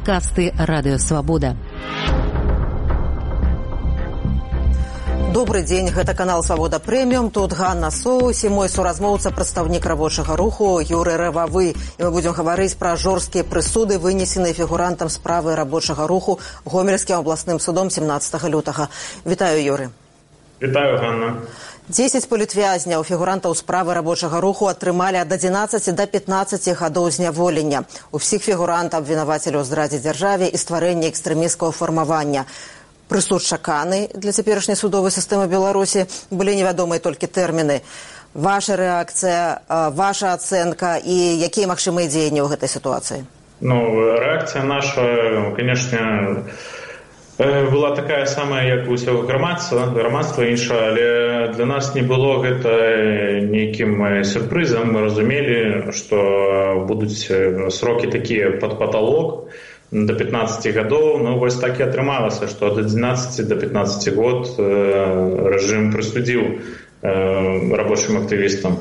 Падкасты Радыё Свабода. Добрый дзень, гэта канал «Свабода Прэміум». Тут Ганна Соус і мой суразмоўца, прадстаўнік рабочага руху Юрый Рэвавы. І мы будзем гаварыць пра жорсткія прысуды, вынесеныя фігурантам справы рабочага руху Гомельскім абласным судом 17 лютага. Вітаю, Юры. Вітаю, Ганна. 10 палітвязняў фігурантаў справы рабочага руху атрымалі ад 11 до 15 гадоў зняволення. Усіх фігурантаў абвінавацілі ў здрадзе дзяржаве і стварэнні экстрэмісцкага фармавання. Прысуд чаканы для цяперашняй судовай сістэмы Беларусі, былі невядомыя толькі тэрміны. Ваша рэакцыя, ваша ацэнка і якія магчымыя дзеянні ў гэтай сітуацыі? Рэакцыя наша, конечно, была такая самая, як у ўсяго грамадства іншая, але для нас не было гэта нейкім сюрпрызам. Мы разумелі, што будуць срокі такія пад паталок, до 15 гадоў, вось так і атрымалася, што ад 11 до 15 год рэжым прысудзіў рабочым актывістам.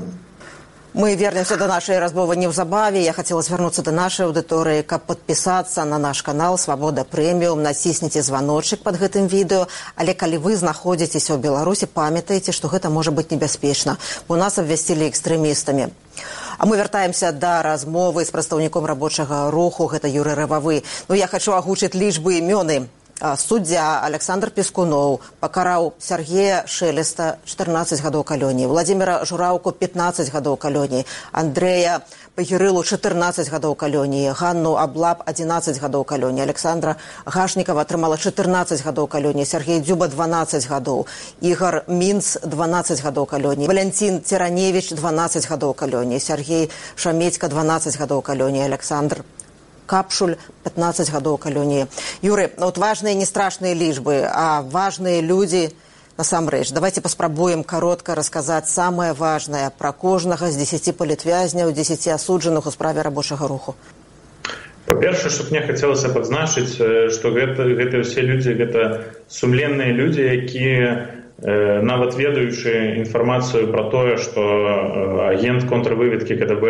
Мы вернемся до нашей размовы неўзабаве. Я хотела звярнуцца до нашай аўдыторыі, каб падпісацца на наш канал «Свабода Прэміум», націсніце званочак под гэтым відэо, але калі вы знаходзіцеся ў Беларусі, памятайце, што гэта можа быць небяспечна, бо нас абвясцілі экстрэмістамі. А мы вяртаемся да размовы з прадстаўніком рабочага руху, гэта Юрый Рэвавы. Я хочу агучыць лічбы імёны. Суддзя Александр Пескуноў пакараў Сергея Шелеста 14 гадоў калоніі, Владзіміра Жураўку 15 гадоў калоніі, Андрэя Пагірылу 14 гадоў калоніі, Ганну Аблаб 11 гадоў калоніі, Александра Гашнікава атрымала 14 гадоў калоніі, Сергей Дзюба 12 гадоў, Ігор Мінц 12 гадоў калоніі, Валянцін Цераневіч 12 гадоў калоніі, Сергей Шамецька 12 гадоў калоніі, Александр Капшуль 15 гадоў калоніі. Юры, важныя не страшныя лічбы, а важныя людзі насамрэч. Давайте паспрабуем каротка расказаць самае важнае пра кожнага з 10 палітвязняў, 10 асуджаных у справе рабочага руху. Па-першае, што мне хацелася б адзначыць, што гэта ўсе людзі, гэта сумленныя людзі, якія нават ведаючы інфармацыю пра тое, што агент контрвыведкі КДБ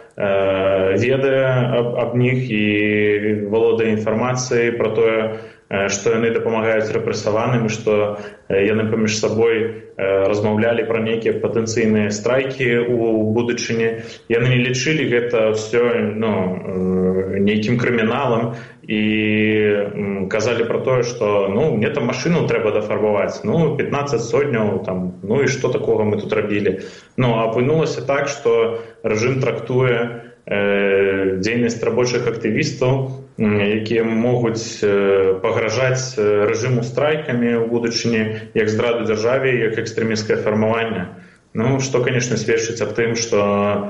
ведае аб них і валодае інфармацыяй пра тое, што яны дапамагаюць рэпрэсаваным, што яны паміж сабой размаўлялі пра нейкія патэнцыйныя страйкі у будучыні. Яны не лічылі гэта ўсё нейкім крыміналам і казалі пра тое, што мне там машыну трэба дафарбаваць, 15 сотняў, і што такога мы тут рабілі. Апынулася так, што рэжым трактуе дзейнасць рабочых актывістаў, якія могуць пагражаць рэжыму страйкамі ў будучыні, як здраду дзяржаве, як экстрэмісцкае фармаванне. Што, конечно, сведчыць аб тым, што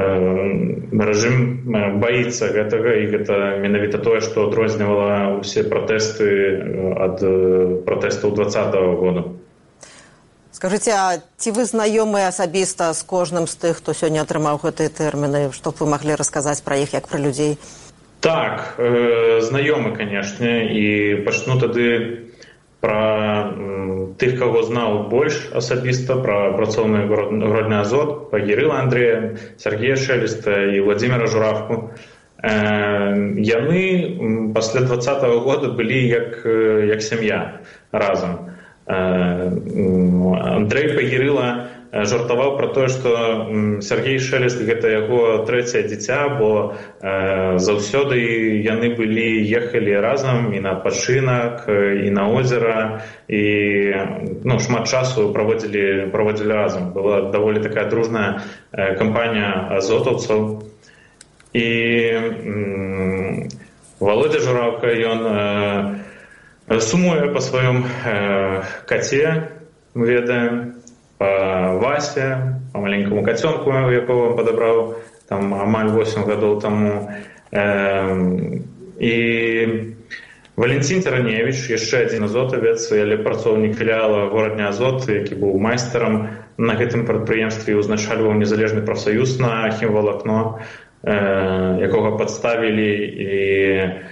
рэжым баіцца гэтага, і гэта менавіта тое, што адрознівала ўсе пратэсты ад пратэстаў 2020 года. Скажыце, а ці вы знаёмыя асабіста з кожным з тых, хто сёння атрымаў гэтыя тэрміны, што б вы маглі расказаць пра іх як пра людзей? Так, знаёмы, канешне, і пачну тады пра тых, каго знаў больш асабіста, пра працоўны грудны азот, Пагірыла Андрэя, Сергея Шелеста і Владзіміра Журавку. Яны пасля 2020 года былі як сям'я разам. Андрэй Пагірыла жартаваў пра тое, што Сергей Шелест гэта яго трэцяе дзіця, бо заўсёды яны ехалі разам і на адпачынак, і на озера, і шмат часу праводзілі разам. Была даволі такая дружная кампанія азотаўцаў. І Володя Журавка, ён сумуе па сваём каце, мы ведаем, па Васе, па маленькаму кацёнку, якого падабраў амаль 8 гадоў таму. І Валянцін Цераневіч, яшчэ адзін азотавец, але працоўнік філіала горадня Азот, які быў майстарам на гэтым прадпрыемстве, узначальваў незалежны прафсаюз на хімвалакно, якога падставілі і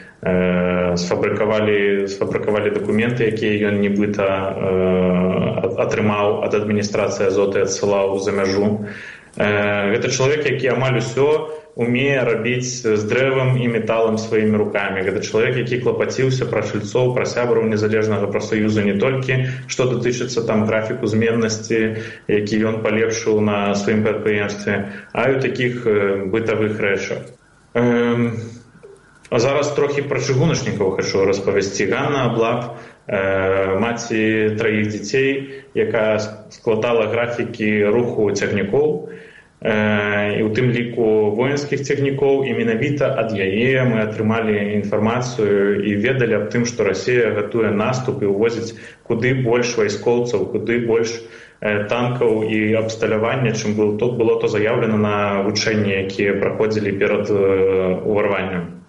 сфабрыкавалі дакументы, якія ён нібыта атрымаў ад адміністрацыі Азота і адсылаў за мяжу. Гэта чалавек, які амаль усё умее рабіць з дрэвам і металам сваімі рукамі. Гэта чалавек, які клапаціўся пра чальцоў, пра сябраў незалежнага прафсаюзу не толькі, што датычыцца там графіку зменнасці, які ён палепшыў на сваім прадпрыемстве, а і ў такіх бытавых рэчах. А зараз трохі пра чыгуначнікаў хачу распавесці. Ганна Аблаб, маці 3 дзяцей, якая складала графікі руху цягнікоў, і ў тым ліку воінскіх цягнікоў, і менавіта ад яе мы атрымалі інфармацыю і ведалі аб тым, што Расія гатуе наступ і ўвозіць куды больш вайскоўцаў, куды больш танкаў і абсталявання, чым было то заяўлена на вучэнні, якія праходзілі перад уварваннем.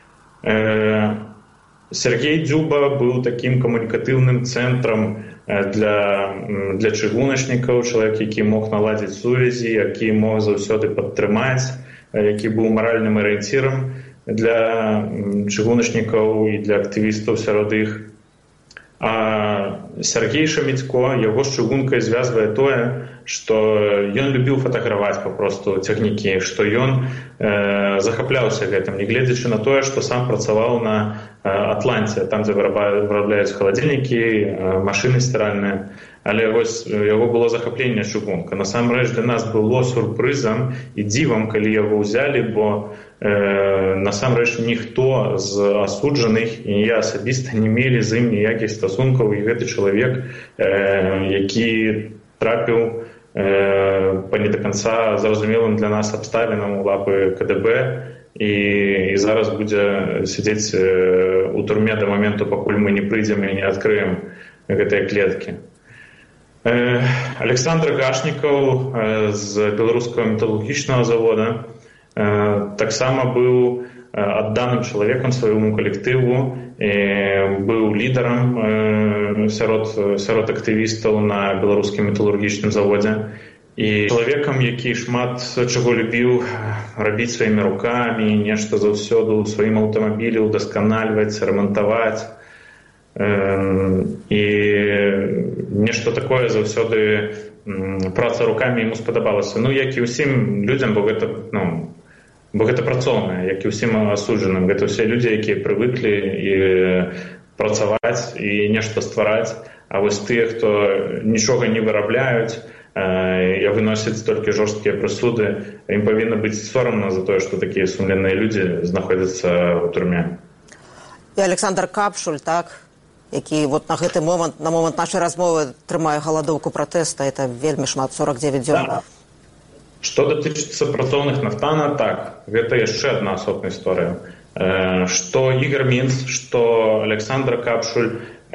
Сергей Дзюба быў такім камунікатыўным цэнтрам для чыгуначнікаў, чалавек, які мог наладзіць сувязі, які мог заўсёды падтрымаць, які быў маральным арыенцірам для чыгуначнікаў і для актывістаў сярод іх. А Сергей Шаміцко, яго з чыгункай звязвае тое, што ён любіў фатаграваць папросту цягнікі, што ён захапляўся гэтым, нягледзячы на тое, што сам працаваў на Атланце, там, дзе вырабляюць халадзільнікі, машыны стыральныя. Але вось яго было захапленне чыгунка. Насамрэч для нас было сюрпрызам і дзівам, калі яго ўзялі, бо насамрэч ніхто з асуджаных і я асабіста не мелі з ім ніякіх стасункаў, і гэты чалавек, які трапіў па не да канца зразумелым для нас абставінам у лапы КДБ і зараз будзе сядзець у турме да моменту, пакуль мы не прыйдзем і не адкрыем гэтыя клеткі. Александр Гашнікаў з беларускага металургічнага завода таксама быў адданым чалавекам свайму калектыву, быў лідарам сярод актывістаў на беларускім металургічным заводзе і чалавекам, які шмат чаго любіў рабіць сваімі рукамі, нешта заўсёды ў сваім аўтамабілі ўдасканальваць, рамантаваць. І нешта такое заўсёды праца рукамі яму спадабалася. Ну, як і ўсім людзям, бо гэта працоўнае, як і ўсім асуджаным. Гэта ўсе людзі, якія прывыклі і працаваць і нешта ствараць. А вось тыя, хто нічога не вырабляюць, і выносяць толькі жорсткія прысуды, ім павінна быць сорамна за тое, што такія сумленныя людзі знаходзяцца ў турме. І Александр Капшуль, так? Які вот на гэты момант, на момант нашай размовы трымае галадоўку пратэста, это вельмі шмат, 49 дзён. Да. Што датычыцца працоўных нафтана, так, гэта яшчэ адна асобная гісторыя. Што Ігор Мінц, што Александр Капшуль,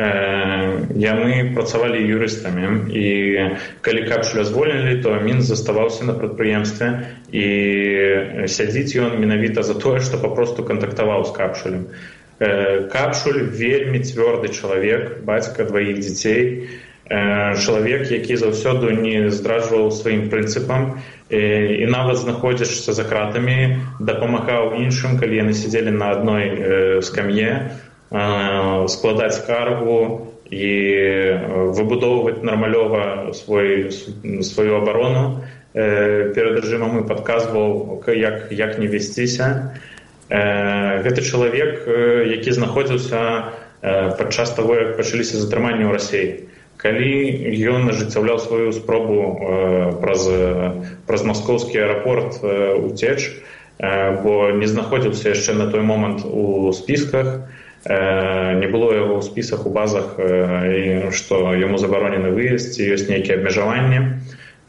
яны працавалі юрыстамі, і калі Капшуля звольнілі, то Мінц заставаўся на прадпрыемстве, і сядзіць ён менавіта за тое, што папросту кантактаваў з Капшулем. Капшуль вельмі цвёрды чалавек, бацька 2 дзяцей, чалавек, які заўсёды не здраджваў сваім прынцыпам і нават знаходзячыся за кратамі, дапамагаў іншым, калі яны сядзелі на адной скам'е, складаць скаргу і выбудоўваць нармалёва сваю абарону перад рэжымам і падказваў, як не весціся. Гэты чалавек, які знаходзіўся падчас таго, як пачаліся затрыманні ў Расіі. Калі ён ажыццяўляў сваю спробу праз маскоўскі аэрапорт уцеч, бо не знаходзіўся яшчэ на той момант у спісках, не было яго ў спісах, у базах, што яму забаронены выезд, ці ёсць нейкія абмежаванні.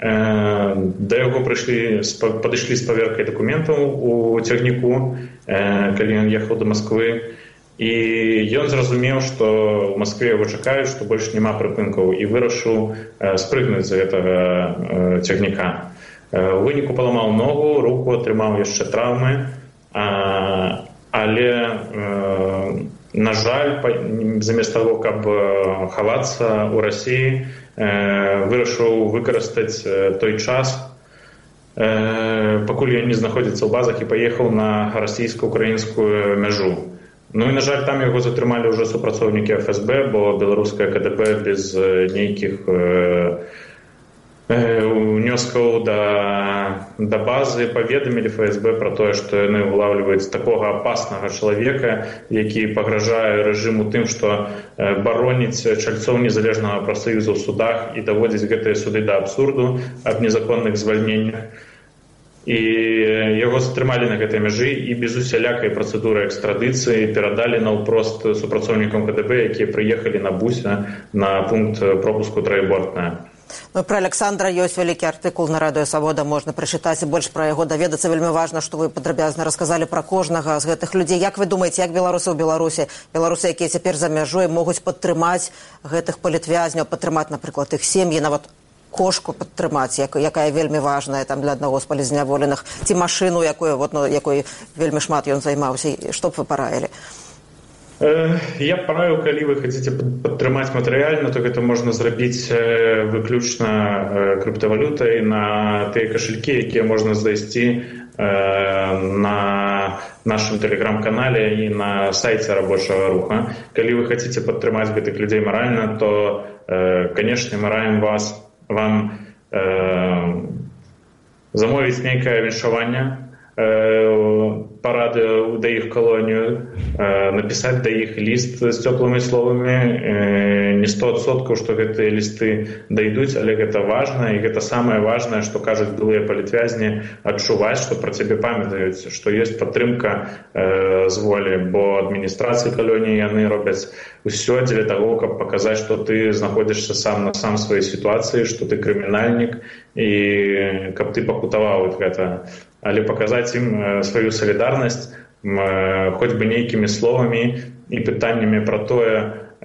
Да яго падышлі з паверкай дакументаў у цягніку, калі ён ехаў да Масквы, і ён зразумеў, што ў Маскве яго чакаюць, што больш няма прыпынкаў, і вырашыў спрыгнуць з гэтага цягніка. У выніку паламаў ногу, руку, атрымаў яшчэ траўмы, але, на жаль, замест таго, каб хавацца ў Расіі, вырашыў выкарыстаць той час, пакуль ён не знаходзіцца ў базах, і паехаў на расійска-украінскую мяжу. Ну і, на жаль, там яго затрымалі ўжо супрацоўнікі ФСБ, бо беларускае КДБ без нейкіх унёскаў да базы паведамілі ФСБ пра тое, што яны вылаўліваюць такога апаснага чалавека, які пагражае рэжыму тым, што бароніць чальцоў незалежнага прафсаюза ў судах і даводзіць гэтыя суды да абсурду аб незаконных звальненнях. І яго затрымалі на гэтай мяжы і без усялякай працэдуры экстрадыцыі перадалі наўпрост супрацоўнікам КДБ, якія прыехалі на бусе на пункт пропуску траебортная. Пра Александра ёсць вялікі артыкул на Радыё Свабода, можна прачытаць і больш пра яго даведацца. Вельмі важна, што вы падрабязна расказалі пра кожнага з гэтых людзей. Як вы думаеце, як беларусы ў Беларусі, якія цяпер за мяжой, могуць падтрымаць гэтых палітвязняў, падтрымаць, напрыклад, іх сем'і, нават кошку падтрымаць, якая вельмі важная там для аднаго з палізняволеных, ці машыну, якой вельмі шмат ён займаўся. Што б вы параілі? Я параю, калі вы хацеце падтрымаць матэрыяльна, то гэта можна зрабіць выключна крыптавалютай на тыя кашелькі, якія можна знайсці на нашым тэлеграм-канале і на сайце рабочага руха. Калі вы хацеце падтрымаць гэтых людзей маральна, то, канешне, мы раім вам замовіць нейкае віншаванне па радыё да іх калонію, напісаць да іх ліст з цёплымі словамі. Не 100%, што гэтыя лісты дайдуць, але гэта важна, і гэта самае важнае, што кажуць былыя палітвязні, адчуваць, што пра цябе памятаюць, што ёсць падтрымка з волі, бо адміністрацыі калоніі яны робяць усё дзеля таго, каб паказаць, што ты знаходзішся сам на сам сваёй сітуацыі, што ты крымінальнік, і каб ты пакутаваў гэта. Але паказаць ім сваю салідарнасць хоць бы нейкімі словамі і пытаннямі пра тое,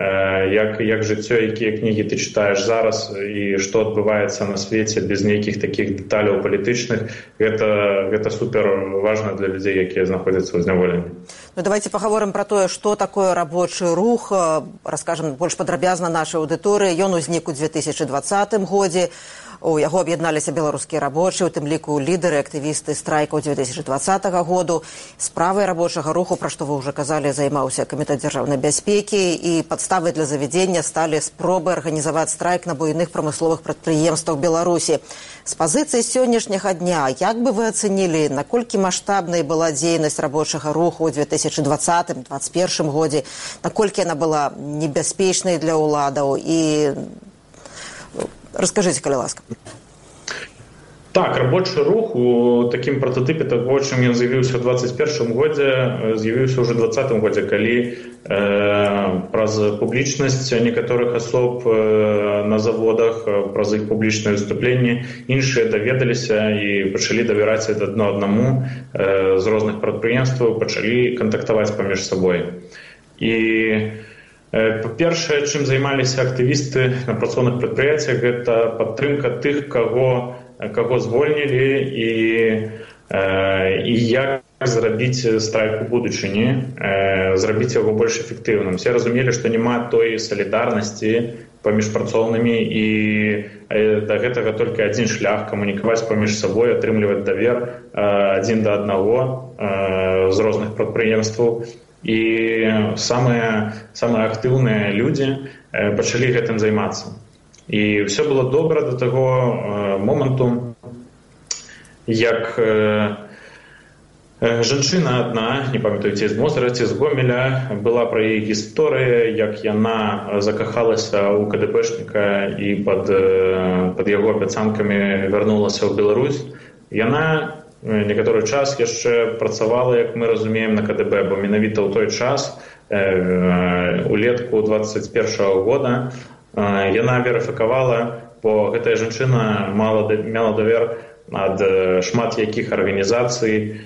як жыццё, якія кнігі ты чытаеш зараз і што адбываецца на свеце без нейкіх такіх дэталяў палітычных, гэта супер важна для людзей, якія знаходзяцца ў зняволенні. Давайте пагаворым пра тое, што такое рабочы рух, раскажам больш падрабязна нашай аўдыторыі. Ён узнік у 2020 годзе. У яго аб'ядналіся беларускія рабочыя, у тым ліку лідары, актывісты страйкаў 2020 году. Справай рабочага руху, пра што вы ўжо казалі, займаўся Камітэт дзяржаўнай бяспекі, і падставай для завядзення сталі спробы арганізаваць страйк на буйных прамысловых прадпрыемствах Беларусі. З пазіцыі сённяшняга дня, як бы вы ацэнілі, наколькі маштабнай была дзейнасць рабочага руху ў 2020-2021 годзе, наколькі яна была небяспечнай для ўладаў, і расскажите, калі ласка. Так, рабочы рух у такім пратотыпе таго, чым ён з'явіўся ў 2021 годзе, з'явіўся ўжо ў 2020 годзе, калі праз публічнасць некаторых асоб на заводах, праз іх публічныя выступленні, іншыя даведаліся і пачалі давяраць адно аднаму з розных прадпрыемстваў, пачалі кантактаваць паміж сабой. І па-першае, чым займаліся актывісты на працоўных прадпрыемствах, гэта падтрымка тых, каго звольнілі, і як зрабіць страйк у будучыні, зрабіць яго больш эфектыўным. Все разумелі, што няма той салідарнасці паміж працоўнымі, і да гэтага толькі адзін шлях — камунікаваць паміж сабой, атрымліваць давер адзін да аднаго з розных прадпрыемстваў. І самыя актыўныя людзі пачалі гэтым займацца. І ўсё было добра да таго моманту, як жанчына адна, не памятаю, ці з Мозыра, ці з Гомеля, была пра яе гісторыя, як яна закахалася ў КДБшніка і пад яго абяцанкамі вярнулася ў Беларусь. Яна некаторы час яшчэ працавала, як мы разумеем, на КДБ, бо менавіта ў той час, улетку 2021 года, яна верыфікавала, бо гэтая жанчына мела давер ад шмат якіх арганізацый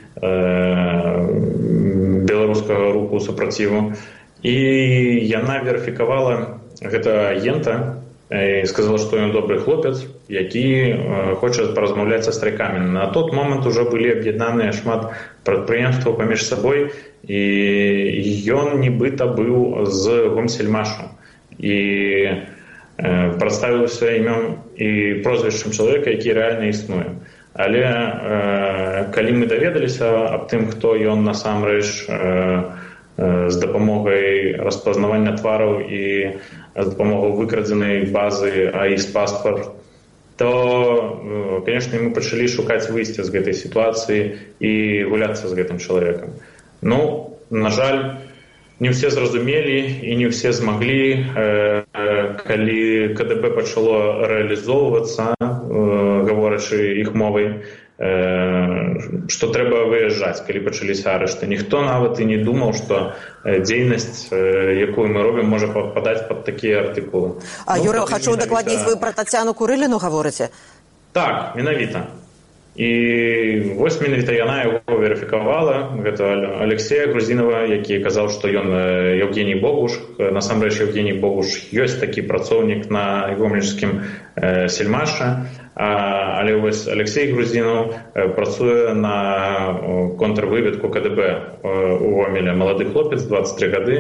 беларускага руху супраціву. І яна верыфікавала гэта агента, і сказала, што ён добры хлопец, які хоча паразмаўляць са страйкамі. На тот момант ужо былі аб'яднаныя шмат прадпрыемстваў паміж сабой, і ён нібыта быў з Гомсельмашу. І прадставіўся імём і прозвішчам чалавека, які рэальна існуе. Але калі мы даведаліся аб тым, хто ён насамрэч, з дапамогай распазнавання твараў і з дапамогай выкрадзенай базы АІС-паспорт, то, конечно, мы пачалі шукаць выйсце з гэтай сітуацыі і гуляцца з гэтым чалавекам. Ну, на жаль, не ўсе зразумелі і не ўсе змаглі, калі КДБ пачало рэалізоўвацца, гаворачы іх мовай, што трэба выязджаць, калі пачаліся арышты. Ніхто нават і не думаў, што дзейнасць, якую мы робім, можа падпадаць пад такія артыкулы. Юрый, хочу удакладніць, вы пра Тацяну Курыліну гаворыце? Так, менавіта. І вось менавіта яна яго верыфікавала, гэта Алексея Грузінова, які казаў, што ён Евгений Богуш. Насамрэч, Евгений Богуш ёсць такі працоўнік на гомельскім сельмаша, але вось Алексей Грузінов працуе на контрвыведку КДБ у Гомелі. Малады хлопец, 23 гады,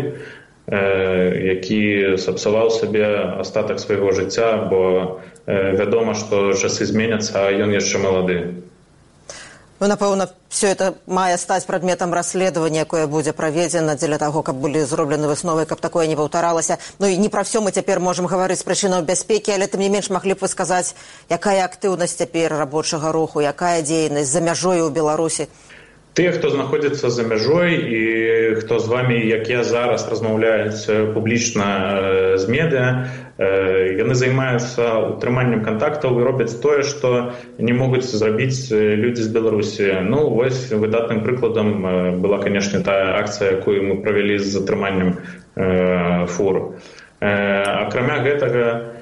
які сапсаваў сабе астатак свайго жыцця, бо вядома, што часы зменяцца, а ён яшчэ малады. Ну, напэўна, все это мае стаць прадметам расследавання, якое будзе праведзена дзеля таго, каб былі зроблены высновы, каб такое не паўтаралася. Ну і не пра ўсё мы цяпер можам гаварыць з прычынаў бяспекі, але тым не менш маглі б вы сказаць, якая актыўнасць цяпер рабочага руху, якая дзейнасць за мяжой у Беларусі? Тыя, хто знаходзіцца за мяжой і хто з вамі, як я зараз, размаўляюць публічна з медыа, яны займаюцца утрыманнем кантактаў і робяць тое, што не могуць зрабіць людзі з Беларусі. Ну, вось выдатным прыкладам была, канешне, тая акцыя, якую мы правялі з затрыманнем фур. Акрамя гэтага,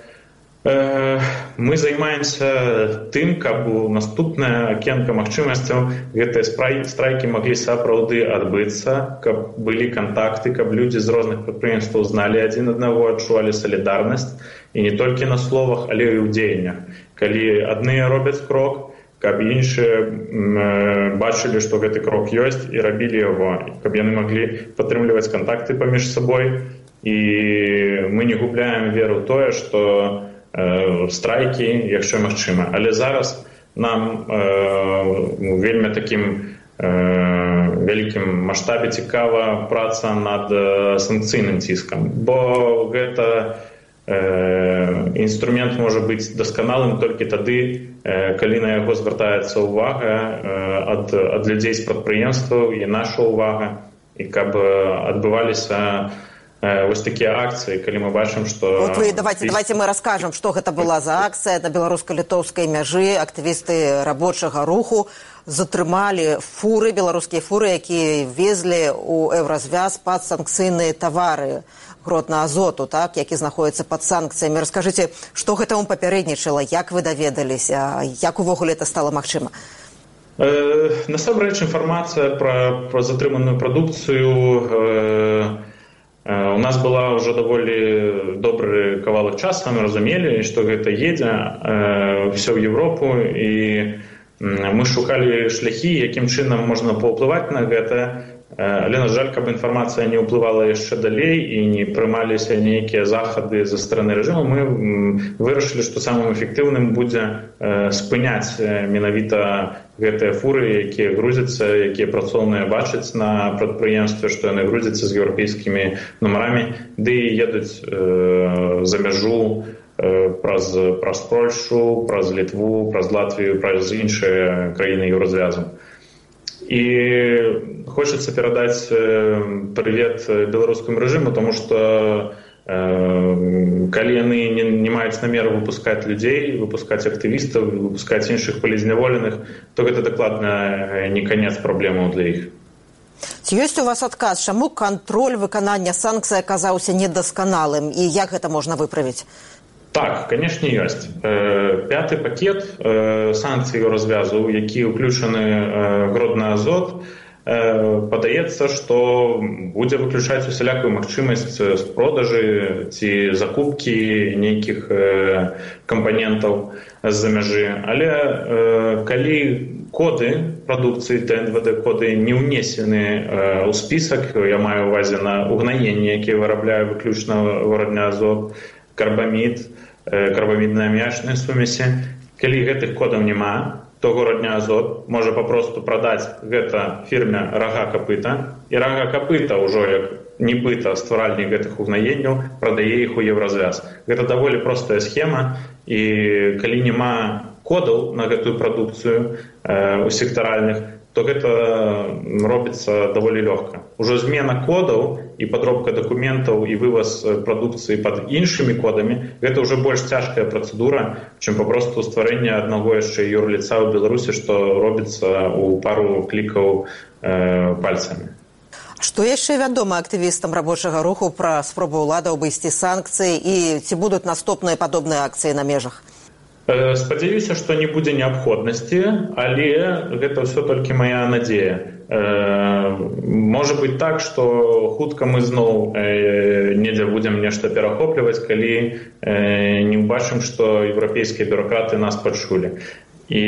мы займаемся тым, каб у наступная акенка магчымасцяў гэтыя страйкі маглі сапраўды адбыцца, каб былі кантакты, каб людзі з розных прадпрыемстваў зналі адзін аднаго, адчувалі салідарнасць, і не толькі на словах, але і ў дзеяннях. Калі адныя робяць крок, каб іншыя бачылі, што гэты крок ёсць, і рабілі яго, каб яны маглі падтрымліваць кантакты паміж сабой, і мы не губляем веру ў тое, што страйкі, якщо магчыма. Але зараз нам вельмі такім вялікім маштабе цікава праца над санкцыйным ціскам, бо гэта інструмент можа быць дасканалым толькі тады, калі на яго звяртаецца ўвага ад людзей з прадпрыемстваў і наша ўвага, і каб адбываліся вось такія акцыі, калі мы бачым, што... Вот давайте мы раскажам, што гэта была за акцыя на беларуска-літоўскай мяжы. Актывісты рабочага руху затрымалі фуры, беларускія фуры, якія везлі ў Еўразвяз пад санкцыйныя тавары гродна-азоту, так, які знаходзяцца пад санкцыямі. Раскажыце, што гэта вам папярэднічала, як вы даведаліся, як увогуле это стала магчыма? Насамрэч, інфармацыя пра затрыманую прадукцыю у нас была ўжо даволі добры кавалак часу, мы разумелі, што гэта едзе ўсё ў Еўропу, і мы шукалі шляхі, якім чынам можна паўплываць на гэта, але, на жаль, каб інфармацыя не ўплывала яшчэ далей і не прымаліся нейкія захады за стороны рэжыму, мы вырашылі, што самым эфектыўным будзе спыняць менавіта гэтыя фуры, якія грузяцца, якія працоўныя бачаць на прадпрыемстве, што яны грузяцца з еўрапейскімі нумарамі, ды і едуць за мяжу праз Польшу, праз Літву, праз Латвію, праз іншыя краіны Еўразвязу. І хочацца перадаць прывет беларускаму рэжыму, тому што калі яны не маюць намеру выпускаць людзей, выпускаць актывістаў, выпускаць іншых палізняволеных, то гэта дакладна не канец праблемаў для іх. Ці ёсць у вас адказ, чаму кантроль выканання санкцый аказаўся недасканалым, і як гэта можна выправіць? Так, канешне, ёсць. Пяты пакет санкцый Еўразвязу, які ўключаны гродна-азот, падаецца, што будзе выключаць усялякую магчымасць з продажы ці закупкі нейкіх кампанентаў з-за мяжы. Але калі коды прадукцыі ТНВД коды не ўнесены ў спісак, я маю ўвазе на угнаенне, якія вырабляе выключна гродна-азот, карбамід, карбамідна-аміячныя сумесі. Калі гэтых кодаў няма, то гродна-азот можа папросту прадаць гэта фірме Рага Капыта. І Рага Капыта ўжо як нібыта стваральнік гэтых угнаенняў прадае іх у Еўразвяз. Гэта даволі простая схема, і калі няма кодаў на гэтую прадукцыю у сектаральных, то гэта робіцца даволі лёгка. Ужо змена кодаў і падробка дакументаў і вываз прадукцыі пад іншымі кодамі, гэта ўжо больш цяжкая працэдура, чым папросту стварэнне аднаго яшчэ юрліца ў Беларусі, што робіцца ў пару клікаў пальцамі. Што яшчэ вядома актывістам рабочага руху пра спробу ўлады абысці санкцыі і ці будуць наступныя падобныя акцыі на межах? Спадзяюся, што не будзе неабходнасці, але гэта ўсё толькі моя надзея. Можа быць так, што хутка мы зноў недзе будзем нешта перахопліваць, калі не ўбачым, што еўрапейскія бюракраты нас пачулі. І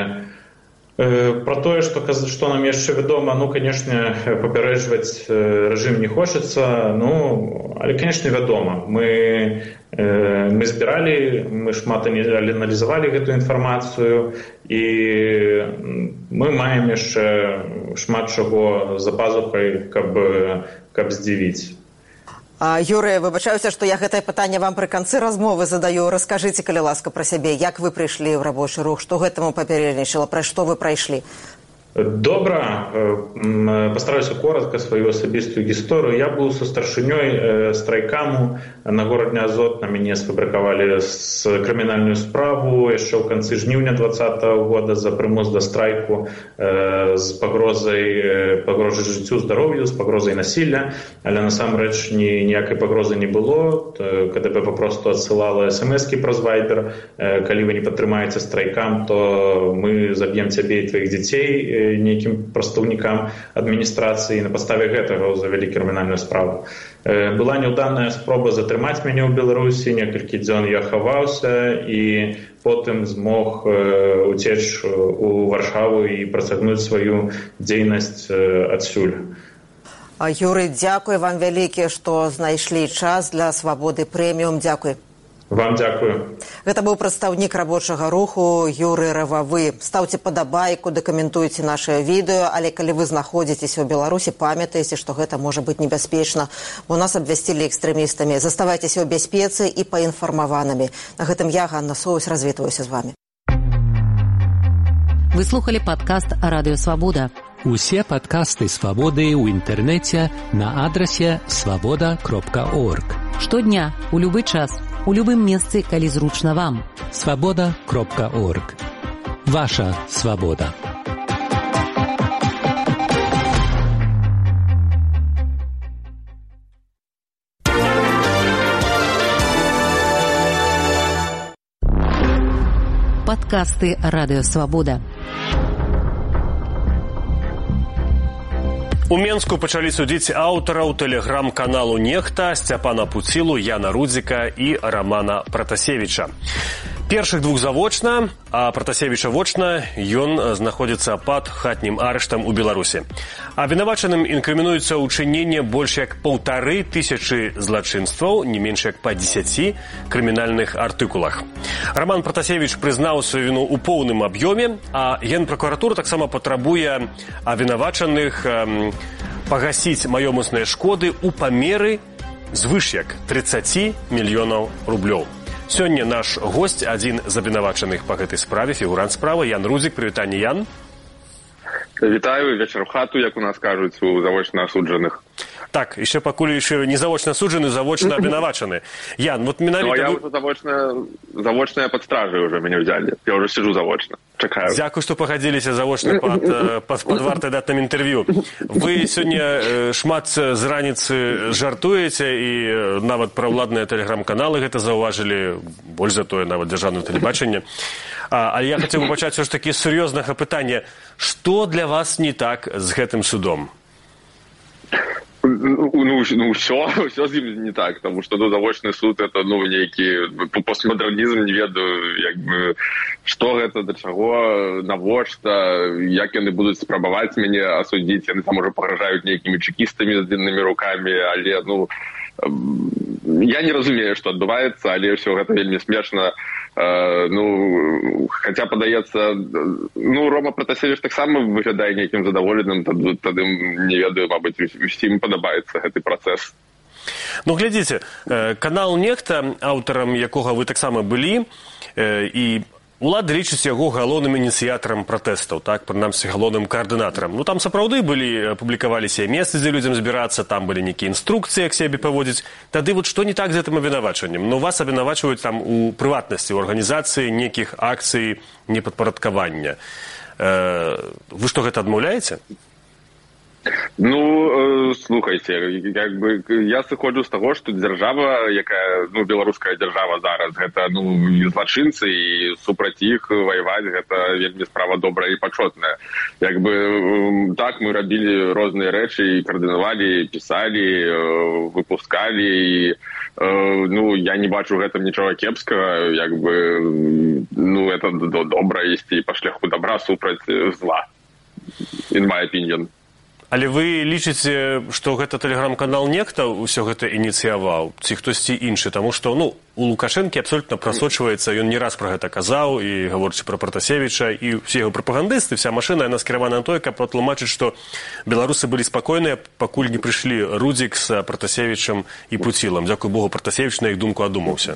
про тое, што нам яшчэ вядома, канешне, папярэджваць рэжым не хочацца, але, канешне, вядома. Мы збіралі, мы шмат аналізавалі гэтую інфармацыю, і мы маем яшчэ шмат чаго за пазухай, каб здзівіць. Юрый, выбачаюся, што я гэтае пытанне вам пры канцы размовы задаю. Раскажыце, калі ласка, пра сябе, як вы прыйшлі ў рабочы рух, што гэтаму папярэднічала, пра што вы прайшлі? Добра, постараюся коротко свою асабістую гісторыю. Я быў са старшынёй страйкаму на горадні Азот. На мяне сфабрыкавалі крымінальную справу яшчэ ў канцы жніўня 2020 года за прымус да страйку з пагрозай жыццю, здароўю, з пагрозай насілля. Але насамрэч ніякай пагрозы не было. КДБ папросту адсылала смс-кі праз Вайбер. Калі вы не падтрымаеце страйкам, то мы заб'ем цябе і тваіх дзяцей нейкім прадстаўнікам адміністрацыі. На падставе гэтага завялі крымінальную справу. Была няўданая спроба затрымаць мяне ў Беларусі. Некалькі дзён я хаваўся і потым змог уцеч у Варшаву і працягнуць сваю дзейнасць адсюль. Юрый, дзякуй вам вялікі, што знайшлі час для Свабоды Прэміум. Дзякуй. Вам дзякую. Гэта быў прадстаўнік рабочага руху Юрый Рававы. Стаўце падабайку, дакаментуйце нашае відэо, але калі вы знаходзіцеся ў Беларусі, памятайце, што гэта можа быць небяспечна, бо нас абвясцілі экстрэмістамі. Заставайцеся ў бяспецы і паінфармаванымі. На гэтым я, Ганна Соус, развітваюся з вамі. Вы слухали падкаст «Радыё Свабода». Усе падкасты «Свабоды» ў інтэрнэце на адрасе свабода.орг. Штодня, у любы час, у любым месцы, калі зручна вам. свабода.орг. Ваша свабода. Падкасты «Радыё Свабода». У Менску пачалі судзіць аўтараў тэлеграм-каналу «Нехта» Сцяпана Пуцілу, Яна Рудзіка і Рамана Пратасевіча. Першых двух завочна, а Пратасевіча вочна, ён знаходзіцца пад хатнім арыштам у Беларусі. Абвінавачаным інкрымінуецца ўчыненне больш як 1500 злачынстваў, не менш як па 10 крымінальных артыкулах. Раман Пратасевіч прызнаў сваю віну ў поўным аб'ёме, а Генпракуратура таксама патрабуе абвінавачаных пагасіць маёмасныя шкоды ў памеры звыш як 30 мільёнаў рублёў. Сёння наш госць, адзін з абвінавачаных па гэтай справе, фігурант справы, Ян Рудзік. Прывітанне, Ян. Вітаю, вечар в хату, як у нас кажуць, у завочна асуджаных. Так, яшчэ пакуль не завочна асуджаны, завочна абвінавачаны. Ян, вот менавіта... Я ўжо завочная пад стражай уже мяне ўзялі. Я ўжо сиджу завочна. Чакаю. Дзякуй, што пагадзіліся завочна пад вартай датным інтэрв'ю. Вы сёння шмат з раніцы жартуеце, і нават праўладныя тэлеграм-каналы гэта заўважылі, больш за тое, нават дзяржаўнае тэлебачанне. Але я хацеў бы пачаць ўсё ж такі з сур'ёзнага пытання. Што для вас не так з гэтым судом? Все з ім не так, тому що завочны суд это нейкі постмодернізм, не ведаю, што гэта, да чаго, навошта, як яны будуць спрабаваць мяне асудзіць, яны там ужо пагражаюць нейкімі чекістамі з длиннымі рукамі, але я не разумею, што адбываецца, але ўсё гэта вельмі смешна. Хаця, падаецца, Рома Пратасевіч таксама выглядае нейкім задаволеным, тады, не ведаю, мабыць, усім падабаецца гэты працэс. Глядзіце, канал «Нехта», аўтарам якога вы таксама былі, і улады лічаць яго галоўным ініцыятарам пратэстаў, так, прынамсі, галоўным каардынатарам. Там сапраўды публікаваліся месцы, дзе людзям збірацца, там былі нейкія інструкцыі, як сябе паводзіць. Тады што не так з гэтым абвінавачваннем? Вас абвінавачваюць там у прыватнасці, у арганізацыі нейкіх акцый непадпарадкавання. Вы што, гэта адмаўляеце? Слухайте, я сыходжу з таго, што дзяржава, якая, беларуская дзяржава зараз, гэта, злачынцы, і супраць іх ваяваць, гэта вельмі справа добрая і пачотная. Так, мы рабілі розныя рэчы, каардынавалі, пісалі, выпускалі, і, я не бачу гэтым нічога кепскага, это добра ісці па шляху добра супраць зла, in my opinion. Але вы лічыце, што гэта тэлеграм-канал «Нехта» ўсё гэта ініцыяваў, ці хтосьці іншы? Таму што, у Лукашэнкі абсолютна прасочваецца, ён не раз пра гэта казаў, і гаворчы пра Пратасевіча, і ўсе яго прапагандысты, вся машына, яна скіравана на тое, каб пратлумачыць, што беларусы былі спакойныя, пакуль не прыйшлі Рудзік з Пратасевічам і Пуцілам. Дзякуй Богу, Пратасевіч на іх думку адумаўся.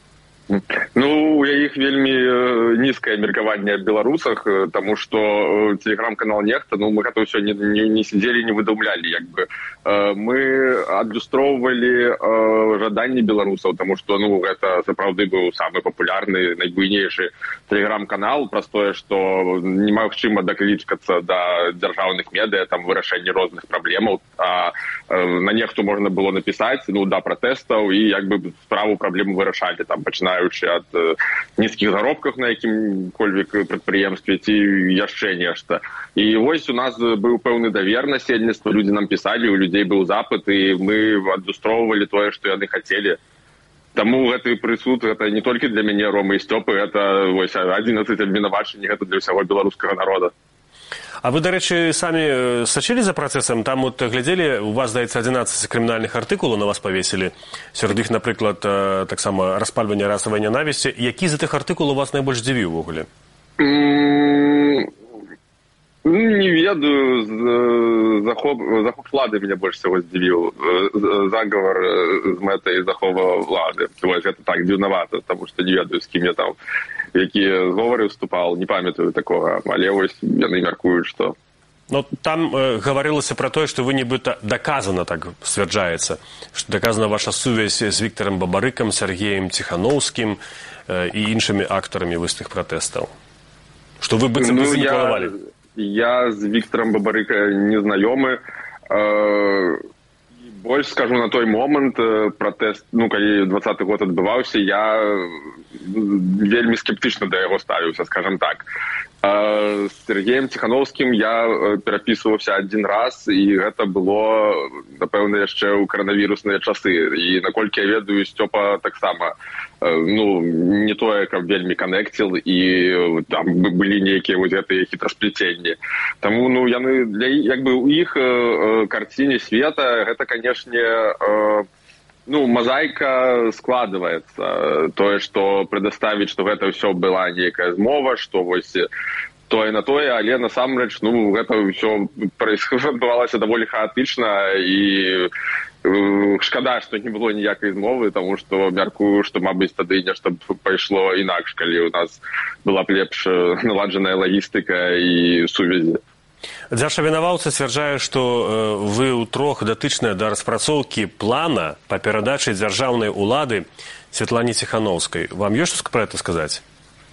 У іх вельмі нізкае меркаванне аб беларусах, таму што тэлеграм-канал «Нехта», мы гэта ўсё не сидзелі, не выдумлялі. Мы адлюстроўвалі жаданні беларусаў, таму што гэта сапраўды быў самы папулярны, найбуйнейшы тэлеграм-канал, праз тое, што немагчыма даклічкацца да дзяржаўных медыя, там вырашэнне розных праблемаў, а на «Нехту» можна было напісаць, да пратэстаў, і справу праблему вырашалі, там пачынаючы ад нізкіх заробках на якім-кольвек прадпрыемстве ці яшчэ нешта. І вось у нас быў пэўны давер насельніцтва, людзі нам пісалі, у людзей быў запыт, і мы адлюстроўвалі тое, што яны хацелі. Таму гэты прысуд, гэта не толькі для мяне, Ромы і Сцёпы, гэта 11 абвінавачанняў, гэта для ўсяго беларускага народа. А вы, дарэчы, самі сачылі за працэсам? Там глядзелі, у вас, здаецца, 11 крымінальных артыкулаў на вас павесілі. Сярод іх, напрыклад, таксама распальванне расавай нянавісці. Які з гэтых артыкулаў вас найбольш здзівіў увогуле? Не ведаю, захоп улады меня больше всего здзівіў. Заговор з мэтай захова улады. Гэта так дзіўнавата, таму што не ведаю, з кім я там якія зговоры вступал, не памятаю такога, але вось яны мяркуюць, што... Там гаварылася пра тое, што вы нібыта даказана, так сцвярджаецца, што даказана ваша сувязь з Віктарам Бабарыкам, Сергеем Ціханоўскім і іншымі актарамі выстых пратэстаў. Што вы быццам бы заніклавалі. Я з Віктарам Бабарыка не знаёмы. Больш скажу, на той момант пратэст, калі 20-й год адбываўся, я вельмі скептычна да яго ставіўся, скажам так. З Сергеем Ціханоўскім я перапісваўся адзін раз, і гэта было, напэўна, яшчэ ў каранавірусныя часы. І наколькі я ведаю, Сцёпа таксама, не тое, каб вельмі канекціл, і там былі нейкія вось гэтыя хітрасплеценні. Таму, яны, у іх карціне света, гэта, канешне, мозаика складывается. Тое, што прадставіць, што гэта ўсё была нейкая змова, што вось тое на тое, але насамрэч, гэта ўсё адбывалася даволі хаатычна, і шкада, што не было ніякай змовы, таму што мяркую, што, мабыць, тады нешта пайшло інакш, калі ў нас была б лепш наладжаная лагістыка і сувязі. Дзяржа вінаваўца сцвярджае, што вы ўтрох датычныя да распрацоўкі плана па перадачы дзяржаўнай улады Святлане Ціханоўскай. Вам ёсць што пра гэта сказаць?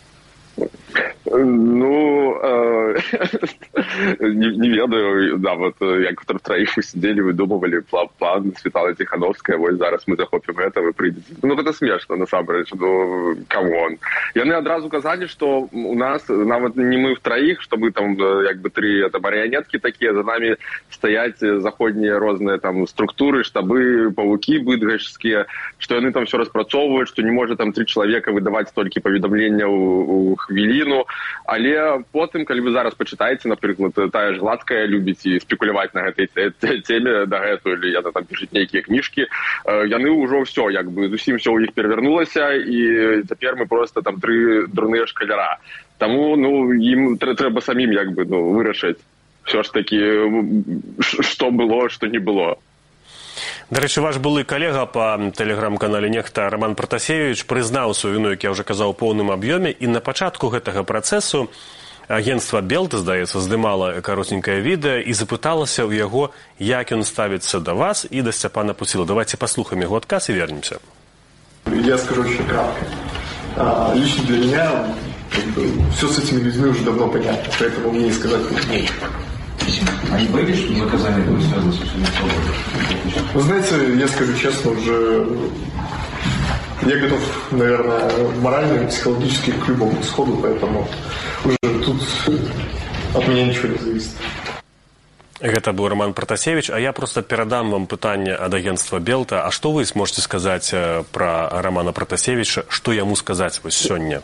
Не ведаю, нават як траіх сидзелі, выдумывалі план Святланы Ціханоўскай, вось зараз мы захопім гэта, вы прыйдзеце. Гэта смешна, насамрэч, камон. Яны адразу казалі, што у нас, нават не мы траіх, што мы там, тры марыянеткі такія, за намі стаяць заходнія розныя там структуры, штабы, павукі быдгашскія, што яны там все распрацоўваюць, што не можа там 3 чалавека выдаваць толькі паведамлення ў хвіліну. Але потым, калі вы зараз пачытаеце, напрыклад, напрыклад, тая ж Гладкая любіць і спекуляваць на гэтай теме дагэтуль, яна там пішыць нейкія кніжкі, яны ўжо ўсё, як бы зусім ўсё ў іх перавярнулася, і цяпер мы просто там 3 дурныя шкаляра. Таму, ну, ім трэба самім, як бы, ну, вырашыць все ж таки, што было, што не было. Дарэчы, ваш былы калега па тэлеграм-канале «Нехта» Роман Пратасевіч прызнаў сваю віну, як я ўжо казаў, у поўным аб'ёме, і на пачатку гэтага працэсу агенцтва «Белта», здаецца, здымала каротенькае відэа і запыталася ў яго, як ён ставіцца да вас і да Сцяпана Пуцілы. Давайте послухаем яго адказ і вернемся. Я скажу очень кратко. Лично для меня все с этими людьми уже давно понятно, поэтому мне не сказать нечего. А не боитесь, что наказание будет связано с свободой? Вы знаете, я скажу честно, уже я готов, наверное, морально и психологически к любому исходу, поэтому уже тут от меня ничего не зависит. Гэта быў Роман Пратасевіч, а я просто перадам вам пытанне ад агенцтва «Белта». А што вы зможаце сказаць пра Романа Пратасевіча, што яму сказаць вось сёння?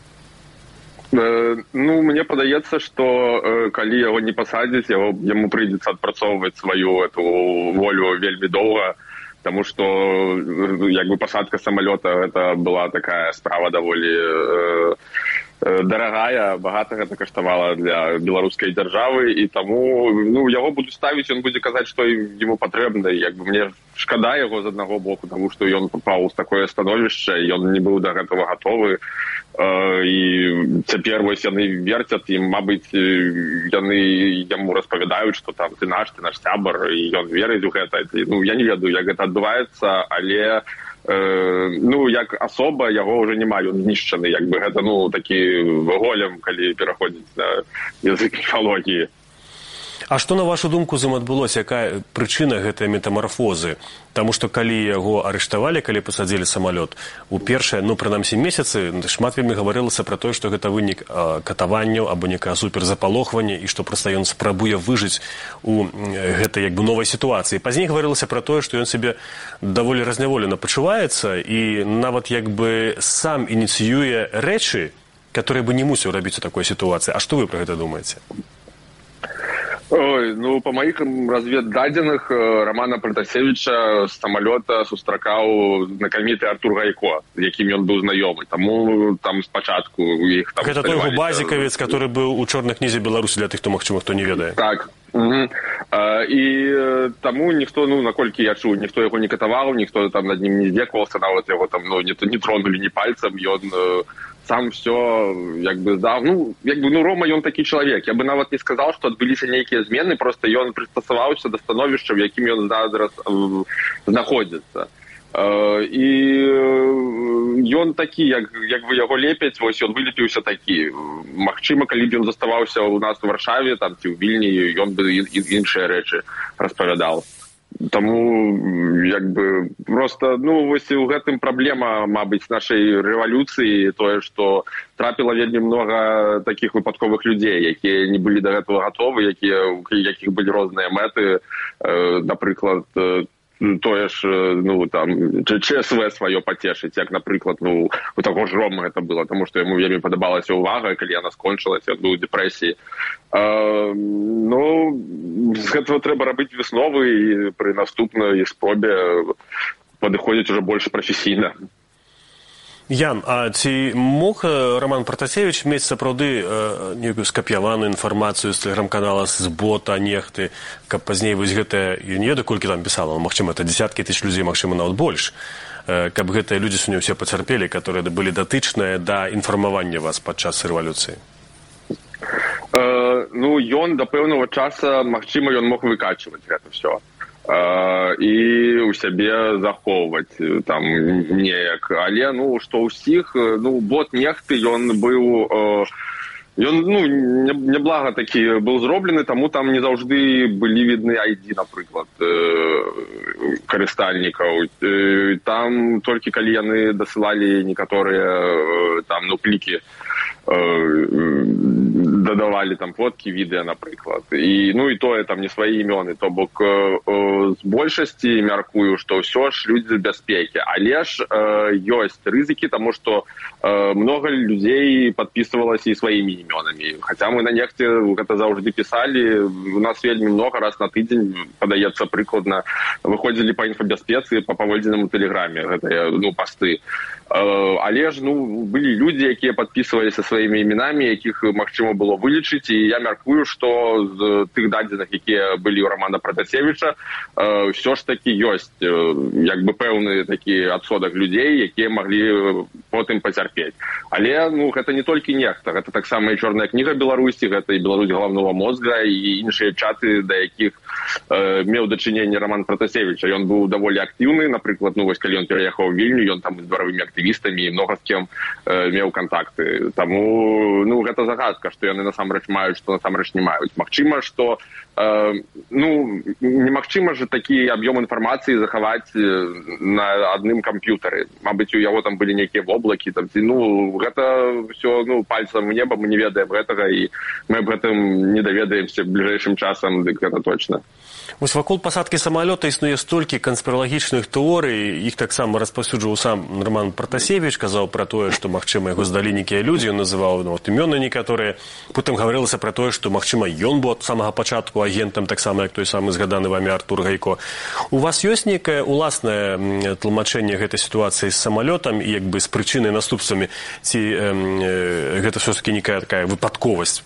Ну, мне падаецца, што калі яго не пасадзяць, яму прыйдзецца адпрацоўваць сваю эту волю вельмі доўга, таму што як бы пасадка самалёта гэта была такая справа даволі дарагая, багата гэта каштавала для беларускай дзяржавы, і таму, ну, яго будуць ставіць, ён будзе казаць, што яму патрэбна, як бы мне шкада яго з аднаго боку, таму што ён папаў у такое становішча, ён не быў да гэтага гатовы, і цяпер вось яны верцяць, і, мабыць, яны яму распавядаюць, што там ты наш сябар, і ён верыць у гэта. Ну, я не ведаю, як гэта адбываецца, але ну, як асоба яго ўжо няма, ён знішчаны, як бы гэта, ну, такі голем, калі пераходзіць на язык міфалогіі. А што, на вашу думку, з ім адбылося? Якая прычына гэтай метамарфозы? Таму што калі яго арыштавалі, калі пасадзілі самалёт, у першыя, ну, прынамсі, месяцы шмат вельмі гаварылася пра тое, што гэта вынік катаванняў або некае суперзапалохванне, і што проста ён спрабуе выжыць у гэтай, як бы, новай сітуацыі. Пазней гаварылася пра тое, што ён сябе даволі разняволена пачуваецца і нават, як бы, сам ініцыюе рэчы, которые бы не мусіў рабіць у такой сітуацыі. А што вы пра гэта думаеце? Ой, ну, по моих разведдадзеных, Романа Пратасевіча з самалёта сустракаў знакаміты Артур Гайко, з якім ён быў знаёмы. Таму там спачатку іх там... Гэта той базікавец, который быў у чорнай кнізе Беларусі, для тых, хто, магчыма, хто не ведае. Так. І таму ніхто, ну, наколькі я чуў, ніхто яго не катаваў, ніхто там над ним не здзекаваўся, нават яго там, ну, не тронули ні пальцам, ён сам все, як бы, здаў. Ну, як бы, ну, Рома, ён такі чалавек. Я бы нават не сказаў, што адбыліся нейкія змены, просто ён прыстасаваўся да становішча, в якім ён зараз знаходзіцца. І ён такі, як вы яго лепяць, вось ён вылепіўся такі. Магчыма, калі б ён заставаўся ў нас у Варшаве, там, ці ў Вільні, ён бы іншыя рэчы распавядаў. Таму, як бы, просто, ну, вось у гэтым праблема, мабыць, нашай рэвалюцыі, тое, што трапіла вельмі много такіх выпадковых людзей, якія не былі да гэтага гатовы, якіх былі розныя мэты, напрыклад, тое ж, ну, там, ЧСВ сваё пацешыць, як, напрыклад, ну, у таго ж Ромы гэта было, таму што яму вельмі падабалася ўвага, калі яна скончылася, ён быў у дэпрэсіі. Ну, з гэтага трэба рабіць высновы і пры наступнай спробе падыходзіць ужо больш прафесійна. Ян, а ці мог Роман Пратасевіч мець сапраўды нейкую скапіяваную інфармацыю з тэлеграм-канала, з бота, нехты, каб пазней вось гэтае, я не ведаю, колькі там пісала, магчыма, это дзесяткі тысяч людзей, магчыма, нават больш, каб гэтыя людзі сёння ўсе пацярпелі, которые былі датычныя да інфармавання вас падчас рэвалюцыі? Ну, ён да пэўнага часа, магчыма, ён мог выкачваць гэта ўсё. І у сябе захоўваць там неяк. Але, ну, што ўсіх, ну, бот нехты, ён быў, ён, ну, няблага такі быў зроблены, таму там не заўжды былі відны ID, напрыклад, карыстальнікаў. Там толькі калі яны дасылалі некаторыя там, ну, клікі дадавалі там фоткі, відэа, напрыклад. І, ну, і тое там не свае імёны. То бок з большасці мяркую, што ўсё ж людзі бяспекі. Але ж ёсць рызыкі, таму што многа людзей падпісвалася і сваімі імёнамі. Хаця мы на нехце гэта заўжды пісалі. У нас вельмі много раз на тыдзень, падаецца прыкладна, выходзілі па інфабяспецы, па паводзінаму тэлеграме гэтыя, ну, пасты. Але ж, ну, былі людзі, якія падпісваліся сваімі імінамі, якіх магчыма было вылічыць, і я мяркую, што з тых дадзеных, якія былі ў Романа Пратасевіча, ўсё ж такі ёсць як бы пэўны такі адсотак людзей, якія маглі потым пацярпець. Але, ну, гэта не толькі нехта, гэта таксама і чорная кніга Беларусі, гэта і Беларусь галаўнога мозга, і іншыя чаты, да якіх меў дачыненне Роман Пратасевіча. Ён быў даволі актыўны, напрыклад, ну, вось калі ён пераехаў у Вільню, ён там з дваровымі актывістамі і многа з кем меў кантакты. Таму, ну, гэта загадка, што яны насамрэч маюць, што насамрэч не маюць. Магчыма, што ну, немагчыма ж такі аб'ём інфармацыі захаваць на адным камп'ютары. Мабыць, у яго там былі нейкія воблакі, там, ну, гэта ўсё, ну, пальцам у неба, мы не ведаем гэтага, і мы аб гэтым не даведаемся бліжэйшым часам, дык гэта точна. Вось вакол пасадкі самалёта існуе столькі канспіралагічных тэорый, іх таксама распаўсюджваў сам Роман Пратасевіч, казаў пра тое, што, магчыма, яго здалі нейкія людзі, ён называў, ну, імёны некаторыя. Потым гаварылася пра тое, што, магчыма, ён быў ад самага пачатку агентам, таксама, як той самы згаданы вамі Артур Гайко. У вас ёсць нейкае уласнае тлумачэнне гэтай сітуацыі з самалётам і, як бы, з прычынай наступствамі, ці гэта ўсё-такі нейкая такая выпадковасць?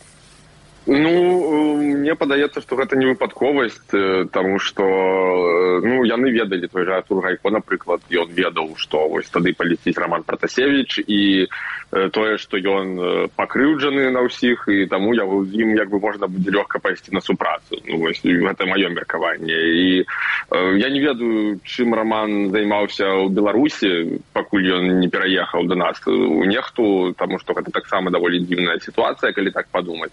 Ну, мне падаецца, што гэта не выпадковасць, таму што, ну, яны ведалі, той жа Артур Гайко, напрыклад, ён ведаў, што вось тады палетіць Роман Пратасевіч, і тое, што ён пакрыўджаны на ўсіх, і таму з ім, як бы, можна будзе лёгка пайсці на супрацу. Ну, вось, гэта маё меркаванне. І я не ведаю, чым Роман займаўся ў Беларусі, пакуль ён не пераехаў да нас у нехту, таму што гэта таксама даволі дзіўная сітуацыя, калі так падумаць.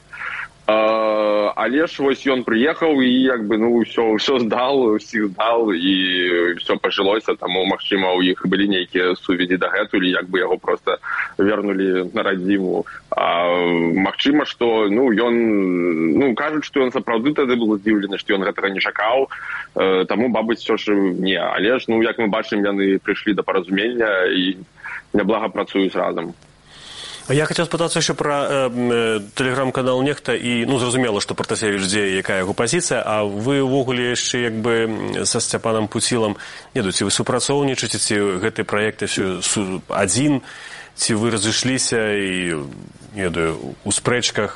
Але ж вось ён прыехаў і, як бы, ну, ўсё здал, усіх здал, і ўсё пажылося, таму, магчыма, у іх былі нейкія сувязі дагэтуль, як бы яго проста вернулі на радзіму. Магчыма, што, ну, ён, ну, кажуць, што ён сапраўды тады быў здзіўлены, што ён гэтага не чакаў, таму, мабыць, ўсё ж не. Але ж, ну, як мы бачым, яны прыйшлі да паразумення і няблага працуюць разам. Я хацеў спытацца яшчэ пра тэлеграм-канал Нехта, і, ну, зразумела, што Пратасевіч дзе, якая яго пазіцыя, а вы ўвогуле яшчэ, як бы, са Сцяпанам Пуцілам, не ведаю, ці вы супрацоўнічаеце, ці гэты праект адзін, ці вы разышліся і, не ведаю, у спрэчках?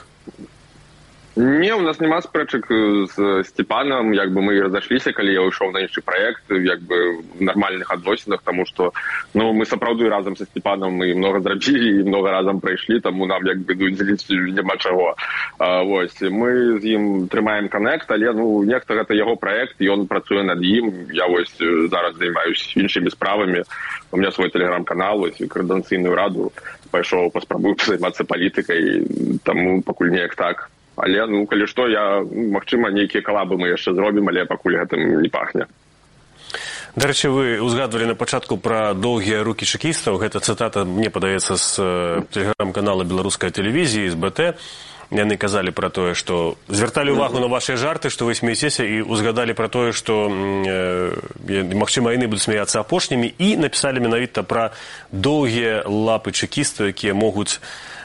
Не, у нас няма спрэчак з Сцяпанам, як бы мы разышліся, калі я ўйшоў на іншы праект, як бы в нармальных адносінах, таму што, ну, мы сапраўды разам са Сцяпанам і многа зрабілі, і многа разам прайшлі, таму нам, як бы, дзеліць няма чаго. Вось, мы з ім трымаем канект, але, ну, нехта гэта яго праект, ён працуе над ім, я вось зараз займаюсь іншымі справамі, у меня свой тэлеграм-канал, вось, коордынацыйную раду, пайшоў, паспрабую займацца палітыкай, таму пакуль неяк так. Але, ну, калі што, магчыма, нейкія калабы мы яшчэ зробім, але пакуль гэтым не пахне. Дарэчы, вы узгадвалі на пачатку пра доўгія рукі чэкістаў. Гэта цытата, мне падаецца, з тэлеграм-канала беларускай тэлевізіі, з БТ. Яны казалі пра тое, што звярталі ўвагу на вашыя жарты, што вы смеецеся, і узгадалі пра тое, што, магчыма, яны будуць смяяцца апошнімі, і напісалі менавіта пра доўгія лапы чэкістаў, якія могуць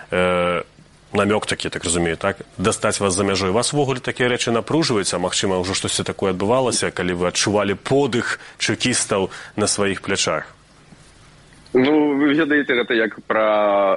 намёк такі, так разумею, так? Дастаць вас за мяжой. Вас увогуле такія рэчы напружваюцца, магчыма, ўжо штосьці такое адбывалася, калі вы адчувалі подых чэкістаў на сваіх плячах? Ну, вы ведаеце, гэта як пра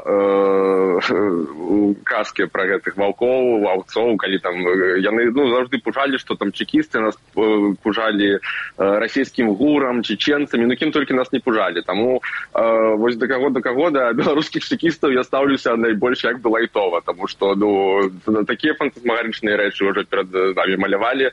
казкі пра гэтых ваўкоў, аўцоў, калі там яны, ну, заўжды пужалі, што там чэкісты нас пужалі расійскім гурам, чеченцамі, ну, кім толькі нас не пужалі. Таму вось да каго, да беларускіх чэкістаў я стаўлюся найбольш як бы лайтова, таму што, ну, такія фантасмагарычныя рэчы ўжо перад намі малявалі,